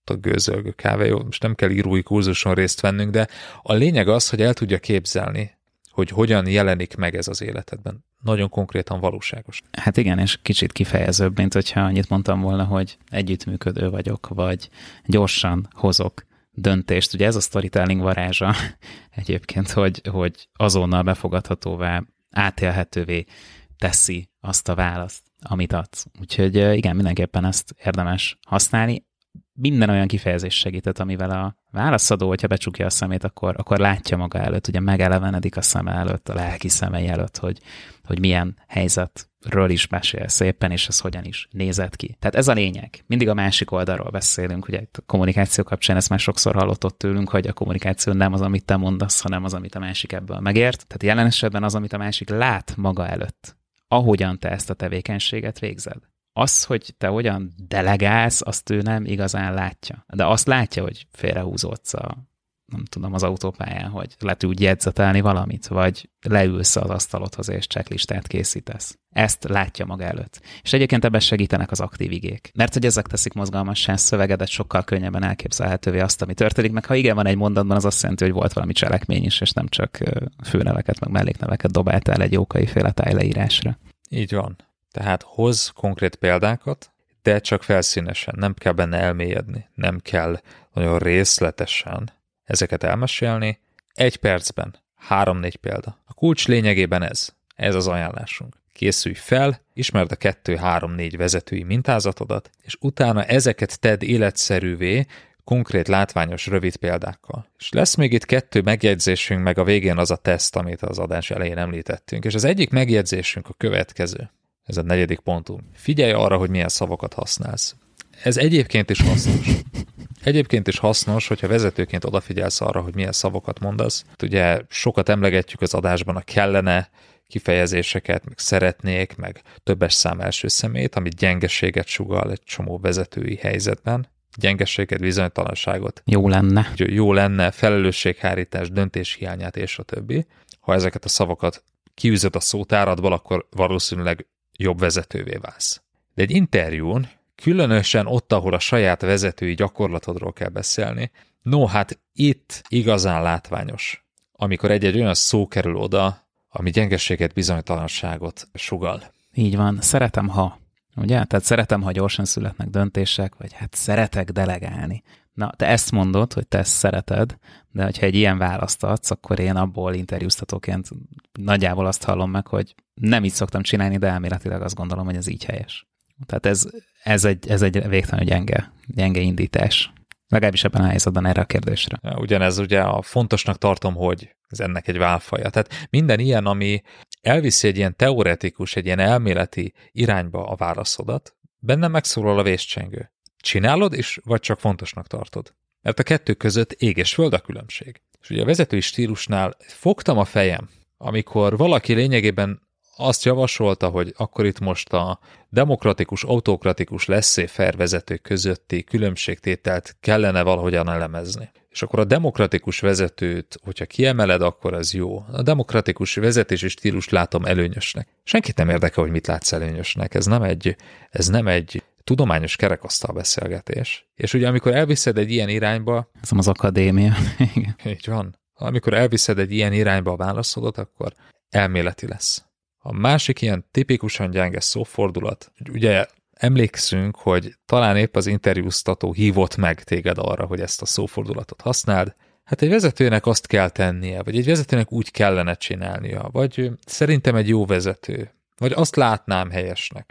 ott a gőzölgő kávé. Most nem kell írói kurzuson részt vennünk, de a lényeg az, hogy el tudja képzelni, hogy hogyan jelenik meg ez az életedben. Nagyon konkrétan valóságos. Hát igen, és kicsit kifejezőbb, mint hogyha annyit mondtam volna, hogy együttműködő vagyok, vagy gyorsan hozok döntést. Ugye ez a storytelling varázsa egyébként, hogy, hogy azonnal befogadhatóvá, átélhetővé teszi azt a választ, amit adsz. Úgyhogy igen, mindenképpen ezt érdemes használni. Minden olyan kifejezés segített, amivel a válaszadó, hogyha becsukja a szemét, akkor, akkor látja maga előtt, ugye megelevenedik a szeme előtt, a lelki szemei előtt, hogy, hogy milyen helyzetről is mesél szépen, és ez hogyan is nézett ki. Tehát ez a lényeg. Mindig a másik oldalról beszélünk, ugye a kommunikáció kapcsán ezt már sokszor hallottott tőlünk, hogy a kommunikáció nem az, amit te mondasz, hanem az, amit a másik ebből megért. Tehát jelen esetben az, amit a másik lát maga előtt, ahogyan te ezt a tevékenységet végzed. Az, hogy te hogyan delegálsz, azt ő nem igazán látja. De azt látja, hogy félrehúzódsz a, nem tudom, az autópályán, hogy le tudj jegyzetelni valamit, vagy leülsz az asztalodhoz és checklistát készítesz. Ezt látja maga előtt. És egyébként ebben segítenek az aktív igék. Mert hogy ezek teszik mozgalmassá szövegedet, sokkal könnyebben elképzelhetővé azt, ami történik, meg ha igen van egy mondatban, az azt jelenti, hogy volt valami cselekmény is, és nem csak főneveket, meg mellékneveket dobáltál egy jókai féle tájleírásra. Így van. Tehát hoz konkrét példákat, de csak felszínesen, nem kell benne elmélyedni, nem kell nagyon részletesen ezeket elmesélni. Egy percben, három-négy példa. A kulcs lényegében ez, ez az ajánlásunk. Készülj fel, ismerd a kettő-három-négy vezetői mintázatodat, és utána ezeket tedd életszerűvé, konkrét, látványos, rövid példákkal. És lesz még itt kettő megjegyzésünk, meg a végén az a teszt, amit az adás elején említettünk. És az egyik megjegyzésünk a következő. Ez a negyedik pontunk. Figyelj arra, hogy milyen szavakat használsz. Ez egyébként is hasznos. Egyébként is hasznos, hogyha vezetőként odafigyelsz arra, hogy milyen szavakat mondasz. Ugye sokat emlegetjük az adásban a kellene kifejezéseket, meg szeretnék, meg többes szám első szemét, ami gyengeséget sugall egy csomó vezetői helyzetben. Gyengeséget, bizonytalanságot. Jó lenne. Jó lenne, felelősséghárítás, döntéshiányát és a többi. Ha ezeket a szavakat kiűzöd a szótáradból, akkor valószínűleg jobb vezetővé válsz. De egy interjún, különösen ott, ahol a saját vezetői gyakorlatodról kell beszélni, no, hát itt igazán látványos, amikor egy-egy olyan szó kerül oda, ami gyengeséget, bizonytalanságot sugall. Így van, szeretem, ha. Ugye? Tehát szeretem, ha gyorsan születnek döntések, vagy hát szeretek delegálni. Na, te ezt mondod, hogy te ezt szereted, de hogyha egy ilyen választ adsz, akkor én abból interjúztatóként nagyjából azt hallom meg, hogy nem így szoktam csinálni, de elméletileg azt gondolom, hogy ez így helyes. Tehát ez, ez egy, ez egy végtelenül gyenge, gyenge indítás. Legalábbis ebben a helyzetben erre a kérdésre. Ugyanez ugye a fontosnak tartom, hogy ez ennek egy válfaja. Tehát minden ilyen, ami elviszi egy ilyen teoretikus, egy ilyen elméleti irányba a válaszodat, benne megszólal a vészcsengő. Csinálod is, vagy csak fontosnak tartod? Mert a kettő között ég és föld a különbség. És ugye a vezetői stílusnál fogtam a fejem, amikor valaki lényegében azt javasolta, hogy akkor itt most a demokratikus, autokratikus laissez-faire vezetők közötti különbségtételt kellene valahogyan elemezni. És akkor a demokratikus vezetőt, hogyha kiemeled, akkor ez jó. A demokratikus vezetési stílust látom előnyösnek. Senkit nem érdekel, hogy mit látsz előnyösnek. Ez nem egy, ez nem egy tudományos kerekasztal beszélgetés. És ugye amikor elviszed egy ilyen irányba... Ez az akadémia. Így van. Amikor elviszed egy ilyen irányba a válaszodat, akkor elméleti lesz. A másik ilyen tipikusan gyenge szófordulat, ugye emlékszünk, hogy talán épp az interjúztató hívott meg téged arra, hogy ezt a szófordulatot használd. Hát egy vezetőnek azt kell tennie, vagy egy vezetőnek úgy kellene csinálnia, vagy szerintem egy jó vezető, vagy azt látnám helyesnek.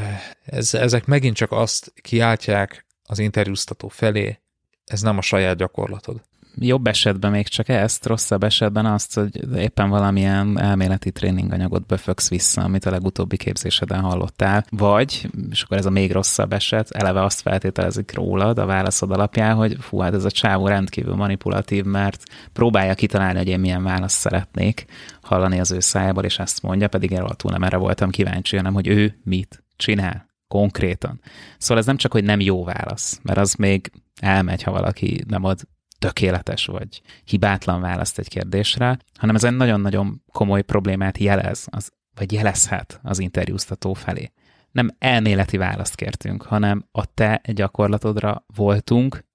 Ez, ezek megint csak azt kiáltják az interjúztató felé, ez nem a saját gyakorlatod. Jobb esetben még csak ezt, rosszabb esetben azt, hogy éppen valamilyen elméleti tréninganyagot böfögsz vissza, amit a legutóbbi képzéseden hallottál, vagy, és akkor ez a még rosszabb eset, eleve azt feltételezik rólad a válaszod alapján, hogy fú, hát ez a csávó rendkívül manipulatív, mert próbálja kitalálni, hogy én milyen választ szeretnék hallani az ő szájából, és ezt mondja, pedig én túl nem erre voltam kíváncsi, hanem hogy ő mit csinál konkrétan. Szóval ez nem csak, hogy nem jó válasz, mert az még elmegy, ha valaki nem ad tökéletes vagy hibátlan választ egy kérdésre, hanem ez egy nagyon-nagyon komoly problémát jelez, az, vagy jelezhet az interjúztató felé. Nem elméleti választ kértünk, hanem a te gyakorlatodra voltunk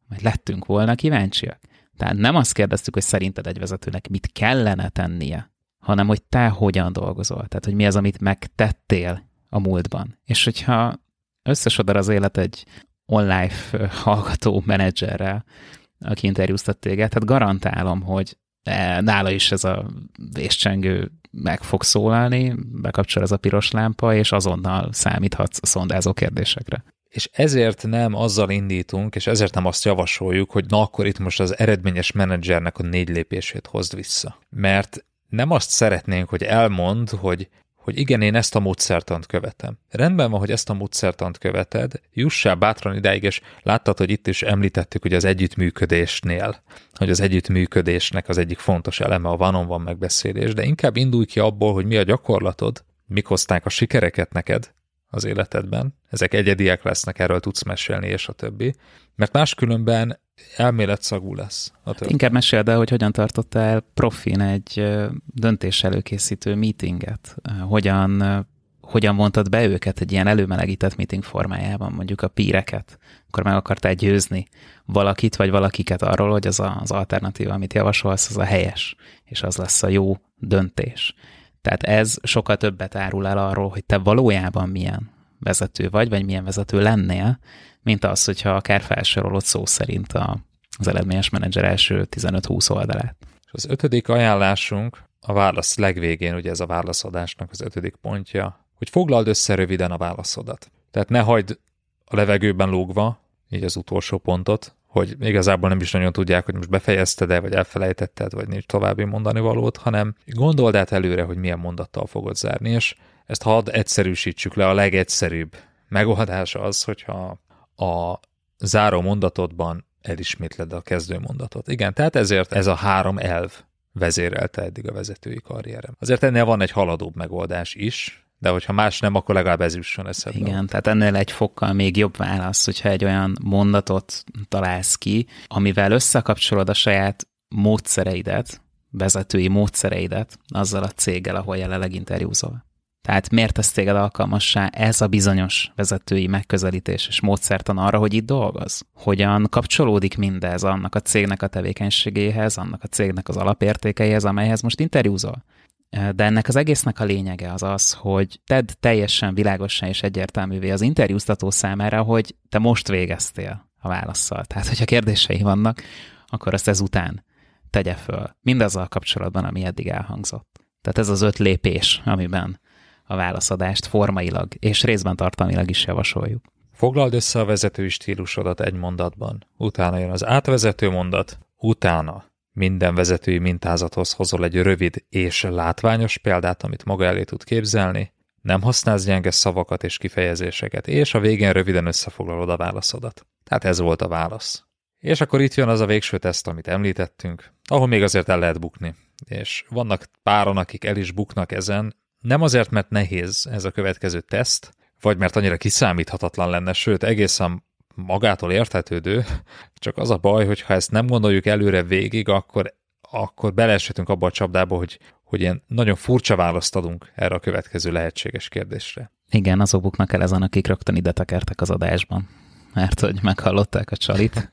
Vagy lettünk volna kíváncsiak. Tehát nem azt kérdeztük, hogy szerinted egy vezetőnek mit kellene tennie, hanem hogy te hogyan dolgozol. Tehát, hogy mi az, amit megtettél a múltban. És hogyha összesodar az élet egy online hallgató menedzserrel, aki interjúztat téged, hát garantálom, hogy nála is ez a véscsengő meg fog szólalni, bekapcsol ez a piros lámpa, és azonnal számíthatsz a szondázó kérdésekre. És ezért nem azzal indítunk, és ezért nem azt javasoljuk, hogy na akkor itt most az eredményes menedzsernek a négy lépését hozd vissza. Mert nem azt szeretnénk, hogy elmond, hogy, hogy igen, én ezt a módszertant követem. Rendben van, hogy ezt a módszertant követed, jussál bátran idáig, és láttad, hogy itt is említettük, hogy az együttműködésnél, hogy az együttműködésnek az egyik fontos eleme a one-on-one megbeszélés, de inkább indulj ki abból, hogy mi a gyakorlatod, mik hozták a sikereket neked az életedben, ezek egyediek lesznek, erről tudsz mesélni, és a többi, mert máskülönben elméletszagú lesz. Hát inkább meséld el, hogy hogyan tartottál profin egy döntés előkészítő meetinget, hogyan, hogyan vontad be őket egy ilyen előmelegített meeting formájában, mondjuk a píreket, akkor meg akartál győzni valakit vagy valakiket arról, hogy az a, az alternatíva, amit javasolsz, az a helyes, és az lesz a jó döntés. Tehát ez sokkal többet árul el arról, hogy te valójában milyen vezető vagy, vagy milyen vezető lennél, mint az, hogyha akár felsorolod szó szerint a, az eredményes menedzser első tizenöt-húsz oldalát. És az ötödik ajánlásunk a válasz legvégén, ugye ez a válaszadásnak az ötödik pontja, hogy foglald össze röviden a válaszodat. Tehát ne hagyd a levegőben lógva, így az utolsó pontot, hogy igazából nem is nagyon tudják, hogy most befejezted-e, vagy elfelejtetted, vagy nincs további mondani valót, hanem gondold át előre, hogy milyen mondattal fogod zárni, és ezt hadd egyszerűsítsük le, a legegyszerűbb megoldás az, hogyha a záró mondatodban elismétled a kezdő mondatot. Igen, tehát ezért ez a három elv vezérelte eddig a vezetői karrierem. Azért ennél van egy haladóbb megoldás is, de hogyha más nem, akkor legalább ez jusson eszedbe. Igen, tehát ennél egy fokkal még jobb válasz, hogyha egy olyan mondatot találsz ki, amivel összekapcsolod a saját módszereidet, vezetői módszereidet azzal a céggel, ahol jelenleg interjúzol. Tehát miért tesz téged alkalmassá ez a bizonyos vezetői megközelítés és módszertan arra, hogy itt dolgoz? Hogyan kapcsolódik mindez annak a cégnek a tevékenységéhez, annak a cégnek az alapértékeihez, amelyhez most interjúzol? De ennek az egésznek a lényege az az, hogy tedd teljesen világosan és egyértelművé az interjúztató számára, hogy te most végeztél a válasszal. Tehát, hogyha kérdései vannak, akkor azt ezután tegye föl. Mindazzal kapcsolatban, ami eddig elhangzott. Tehát ez az öt lépés, amiben a válaszadást formailag és részben tartalmilag is javasoljuk. Foglald össze a vezetői stílusodat egy mondatban. Utána jön az átvezető mondat, utána minden vezetői mintázathoz hozol egy rövid és látványos példát, amit maga elé tud képzelni, nem használsz gyenge szavakat és kifejezéseket, és a végén röviden összefoglalod a válaszodat. Tehát ez volt a válasz. És akkor itt jön az a végső teszt, amit említettünk, ahol még azért el lehet bukni. És vannak páran, akik el is buknak ezen, nem azért, mert nehéz ez a következő teszt, vagy mert annyira kiszámíthatatlan lenne, sőt, egészen magától értetődő, csak az a baj, hogy ha ezt nem gondoljuk előre végig, akkor, akkor beleeshetünk abba a csapdába, hogy, hogy ilyen nagyon furcsa választ adunk erre a következő lehetséges kérdésre. Igen, azok buknak el ezen, akik rögtön ide tekertek az adásban, mert hogy meghallották a csalit.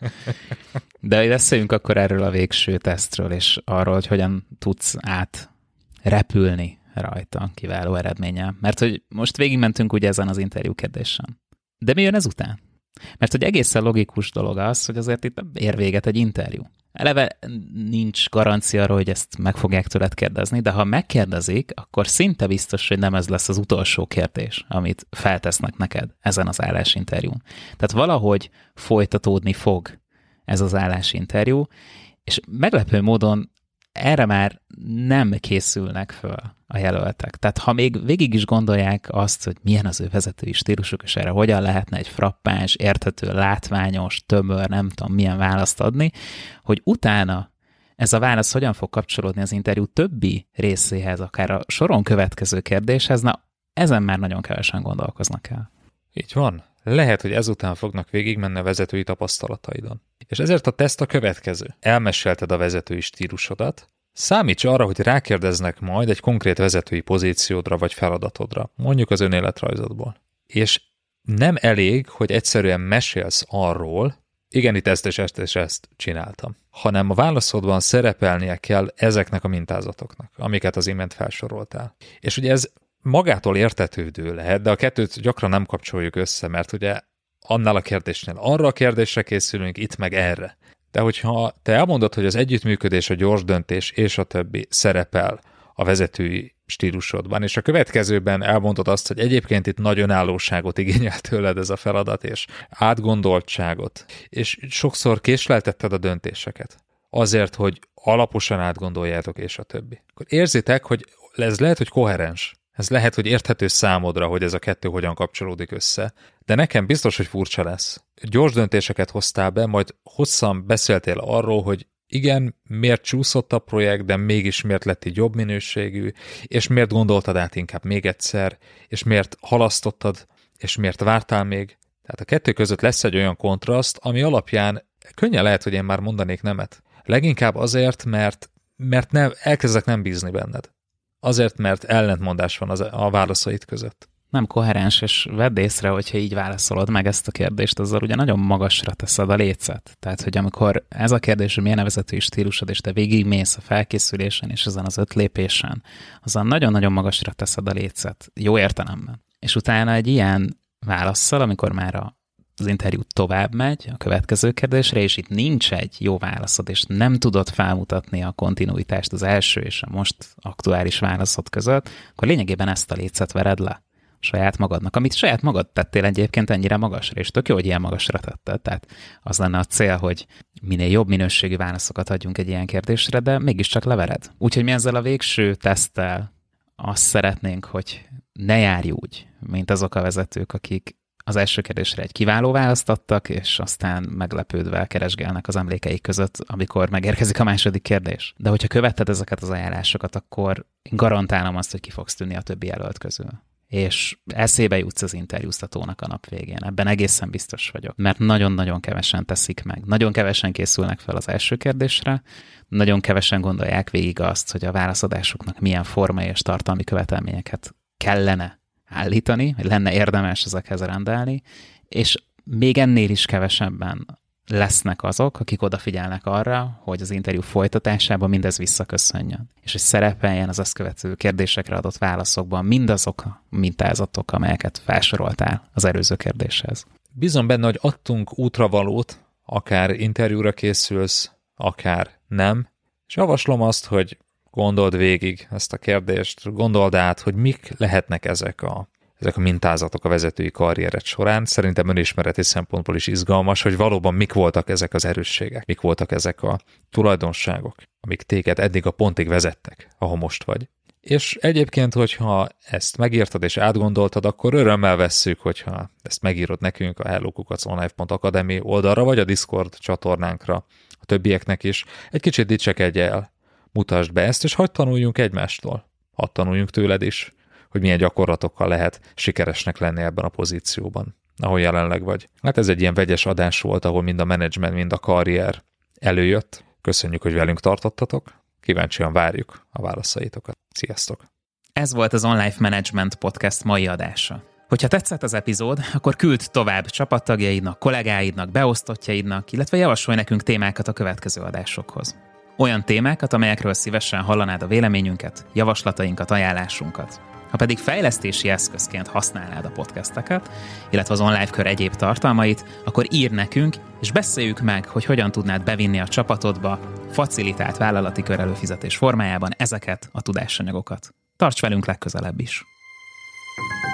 De beszéljünk akkor erről a végső tesztről, és arról, hogy hogyan tudsz átrepülni rajta kiváló eredménnyel. Mert hogy most végigmentünk ugye ezen az interjú kérdésen. De mi jön ezután? Mert hogy egészen logikus dolog az, hogy azért itt ér véget egy interjú. Eleve nincs garancia arra, hogy ezt meg fogják tőled kérdezni, de ha megkérdezik, akkor szinte biztos, hogy nem ez lesz az utolsó kérdés, amit feltesznek neked ezen az állásinterjún. Tehát valahogy folytatódni fog ez az állásinterjú, és meglepő módon erre már nem készülnek föl a jelöltek. Tehát ha még végig is gondolják azt, hogy milyen az ő vezetői stílusuk, és erre hogyan lehetne egy frappáns, érthető, látványos, tömör, nem tudom milyen választ adni, hogy utána ez a válasz hogyan fog kapcsolódni az interjú többi részéhez, akár a soron következő kérdéshez, na ezen már nagyon kevesen gondolkoznak el. Így van. Lehet, hogy ezután fognak végigmenni a vezetői tapasztalataidon. És ezért a teszt a következő. Elmesélted a vezetői stílusodat, számíts arra, hogy rákérdeznek majd egy konkrét vezetői pozíciódra vagy feladatodra, mondjuk az önéletrajzodból. És nem elég, hogy egyszerűen mesélsz arról, igen, itt ezt és ezt és ezt csináltam. Hanem a válaszodban szerepelnie kell ezeknek a mintázatoknak, amiket az imént felsoroltál. És ugye ez magától értetődő lehet, de a kettőt gyakran nem kapcsoljuk össze, mert ugye annál a kérdésnél arra a kérdésre készülünk, itt meg erre. De hogyha te elmondod, hogy az együttműködés, a gyors döntés és a többi szerepel a vezetői stílusodban, és a következőben elmondod azt, hogy egyébként itt nagy önállóságot igényel tőled ez a feladat, és átgondoltságot, és sokszor késleltetted a döntéseket azért, hogy alaposan átgondoljátok, és a többi. Akkor érzitek, hogy ez lehet, hogy koherens, ez lehet, hogy érthető számodra, hogy ez a kettő hogyan kapcsolódik össze, de nekem biztos, hogy furcsa lesz. Gyors döntéseket hoztál be, majd hosszan beszéltél arról, hogy igen, miért csúszott a projekt, de mégis miért lett így jobb minőségű, és miért gondoltad át inkább még egyszer, és miért halasztottad, és miért vártál még. Tehát a kettő között lesz egy olyan kontraszt, ami alapján könnyen lehet, hogy én már mondanék nemet. Leginkább azért, mert, mert nem, elkezdek nem bízni benned. Azért, mert ellentmondás van az, a válaszaid között. Nem koherens, és vedd észre, hogyha így válaszolod meg ezt a kérdést, azzal ugye nagyon magasra teszed a lécet. Tehát, hogy amikor ez a kérdés, hogy milyen a vezetői stílusod, és te végigmész a felkészülésen, és ezen az öt lépésen, azzal nagyon-nagyon magasra teszed a lécet, jó értelemben. És utána egy ilyen válasszal, amikor már a az interjú tovább megy a következő kérdésre, és itt nincs egy jó válaszod, és nem tudod felmutatni a kontinuitást az első és a most aktuális válaszod között, akkor lényegében ezt a lécet vered le saját magadnak, amit saját magad tettél egyébként ennyire magasra, és tök jó, hogy ilyen magasra tetted. Tehát az lenne a cél, hogy minél jobb minőségű válaszokat adjunk egy ilyen kérdésre, de mégiscsak levered. Úgyhogy mi ezzel a végső teszttel azt szeretnénk, hogy ne járj úgy, mint azok a vezetők, akik az első kérdésre egy kiváló választ adtak, és aztán meglepődve keresgélnek az emlékeik között, amikor megérkezik a második kérdés. De hogyha követted ezeket az ajánlásokat, akkor garantálom azt, hogy ki fogsz tűnni a többi jelölt közül. És eszébe jutsz az interjúztatónak a nap végén. Ebben egészen biztos vagyok. Mert nagyon-nagyon kevesen teszik meg. Nagyon kevesen készülnek fel az első kérdésre, nagyon kevesen gondolják végig azt, hogy a válaszadásuknak milyen formai és tartalmi követelményeket kellene állítani, hogy lenne érdemes ezekhez rendelni, és még ennél is kevesebben lesznek azok, akik odafigyelnek arra, hogy az interjú folytatásában mindez visszaköszönjön, és hogy szerepeljen az ezt követő kérdésekre adott válaszokban mindazok a mintázatok, amelyeket felsoroltál az előző kérdéshez. Bízom benne, hogy adtunk útravalót, akár interjúra készülsz, akár nem, és javaslom azt, hogy gondold végig ezt a kérdést, gondold át, hogy mik lehetnek ezek a, ezek a mintázatok a vezetői karriered során. Szerintem önismereti szempontból is izgalmas, hogy valóban mik voltak ezek az erősségek, mik voltak ezek a tulajdonságok, amik téged eddig a pontig vezettek, ahol most vagy. És egyébként, hogyha ezt megírtad és átgondoltad, akkor örömmel vesszük, hogyha ezt megírod nekünk a hello kukac online pont academy oldalra, vagy a Discord csatornánkra, a többieknek is. Egy kicsit dicsekedj el, mutasd be ezt, és hagyd tanuljunk egymástól. Hadd tanuljunk tőled is, hogy milyen gyakorlatokkal lehet sikeresnek lenni ebben a pozícióban, ahol jelenleg vagy. Hát ez egy ilyen vegyes adás volt, ahol mind a menedzsment, mind a karrier előjött. Köszönjük, hogy velünk tartottatok. Kíváncsian várjuk a válaszaitokat. Sziasztok! Ez volt az Online Management Podcast mai adása. Hogyha tetszett az epizód, akkor küld tovább csapattagjaidnak, kollégáidnak, beosztottjaidnak, illetve javasolj nekünk témákat a következő adásokhoz. Olyan témákat, amelyekről szívesen hallanád a véleményünket, javaslatainkat, ajánlásunkat. Ha pedig fejlesztési eszközként használnád a podcasteket, illetve az online kör egyéb tartalmait, akkor írd nekünk, és beszéljük meg, hogy hogyan tudnád bevinni a csapatodba facilitált vállalati körelőfizetés formájában ezeket a tudásanyagokat. Tarts velünk legközelebb is!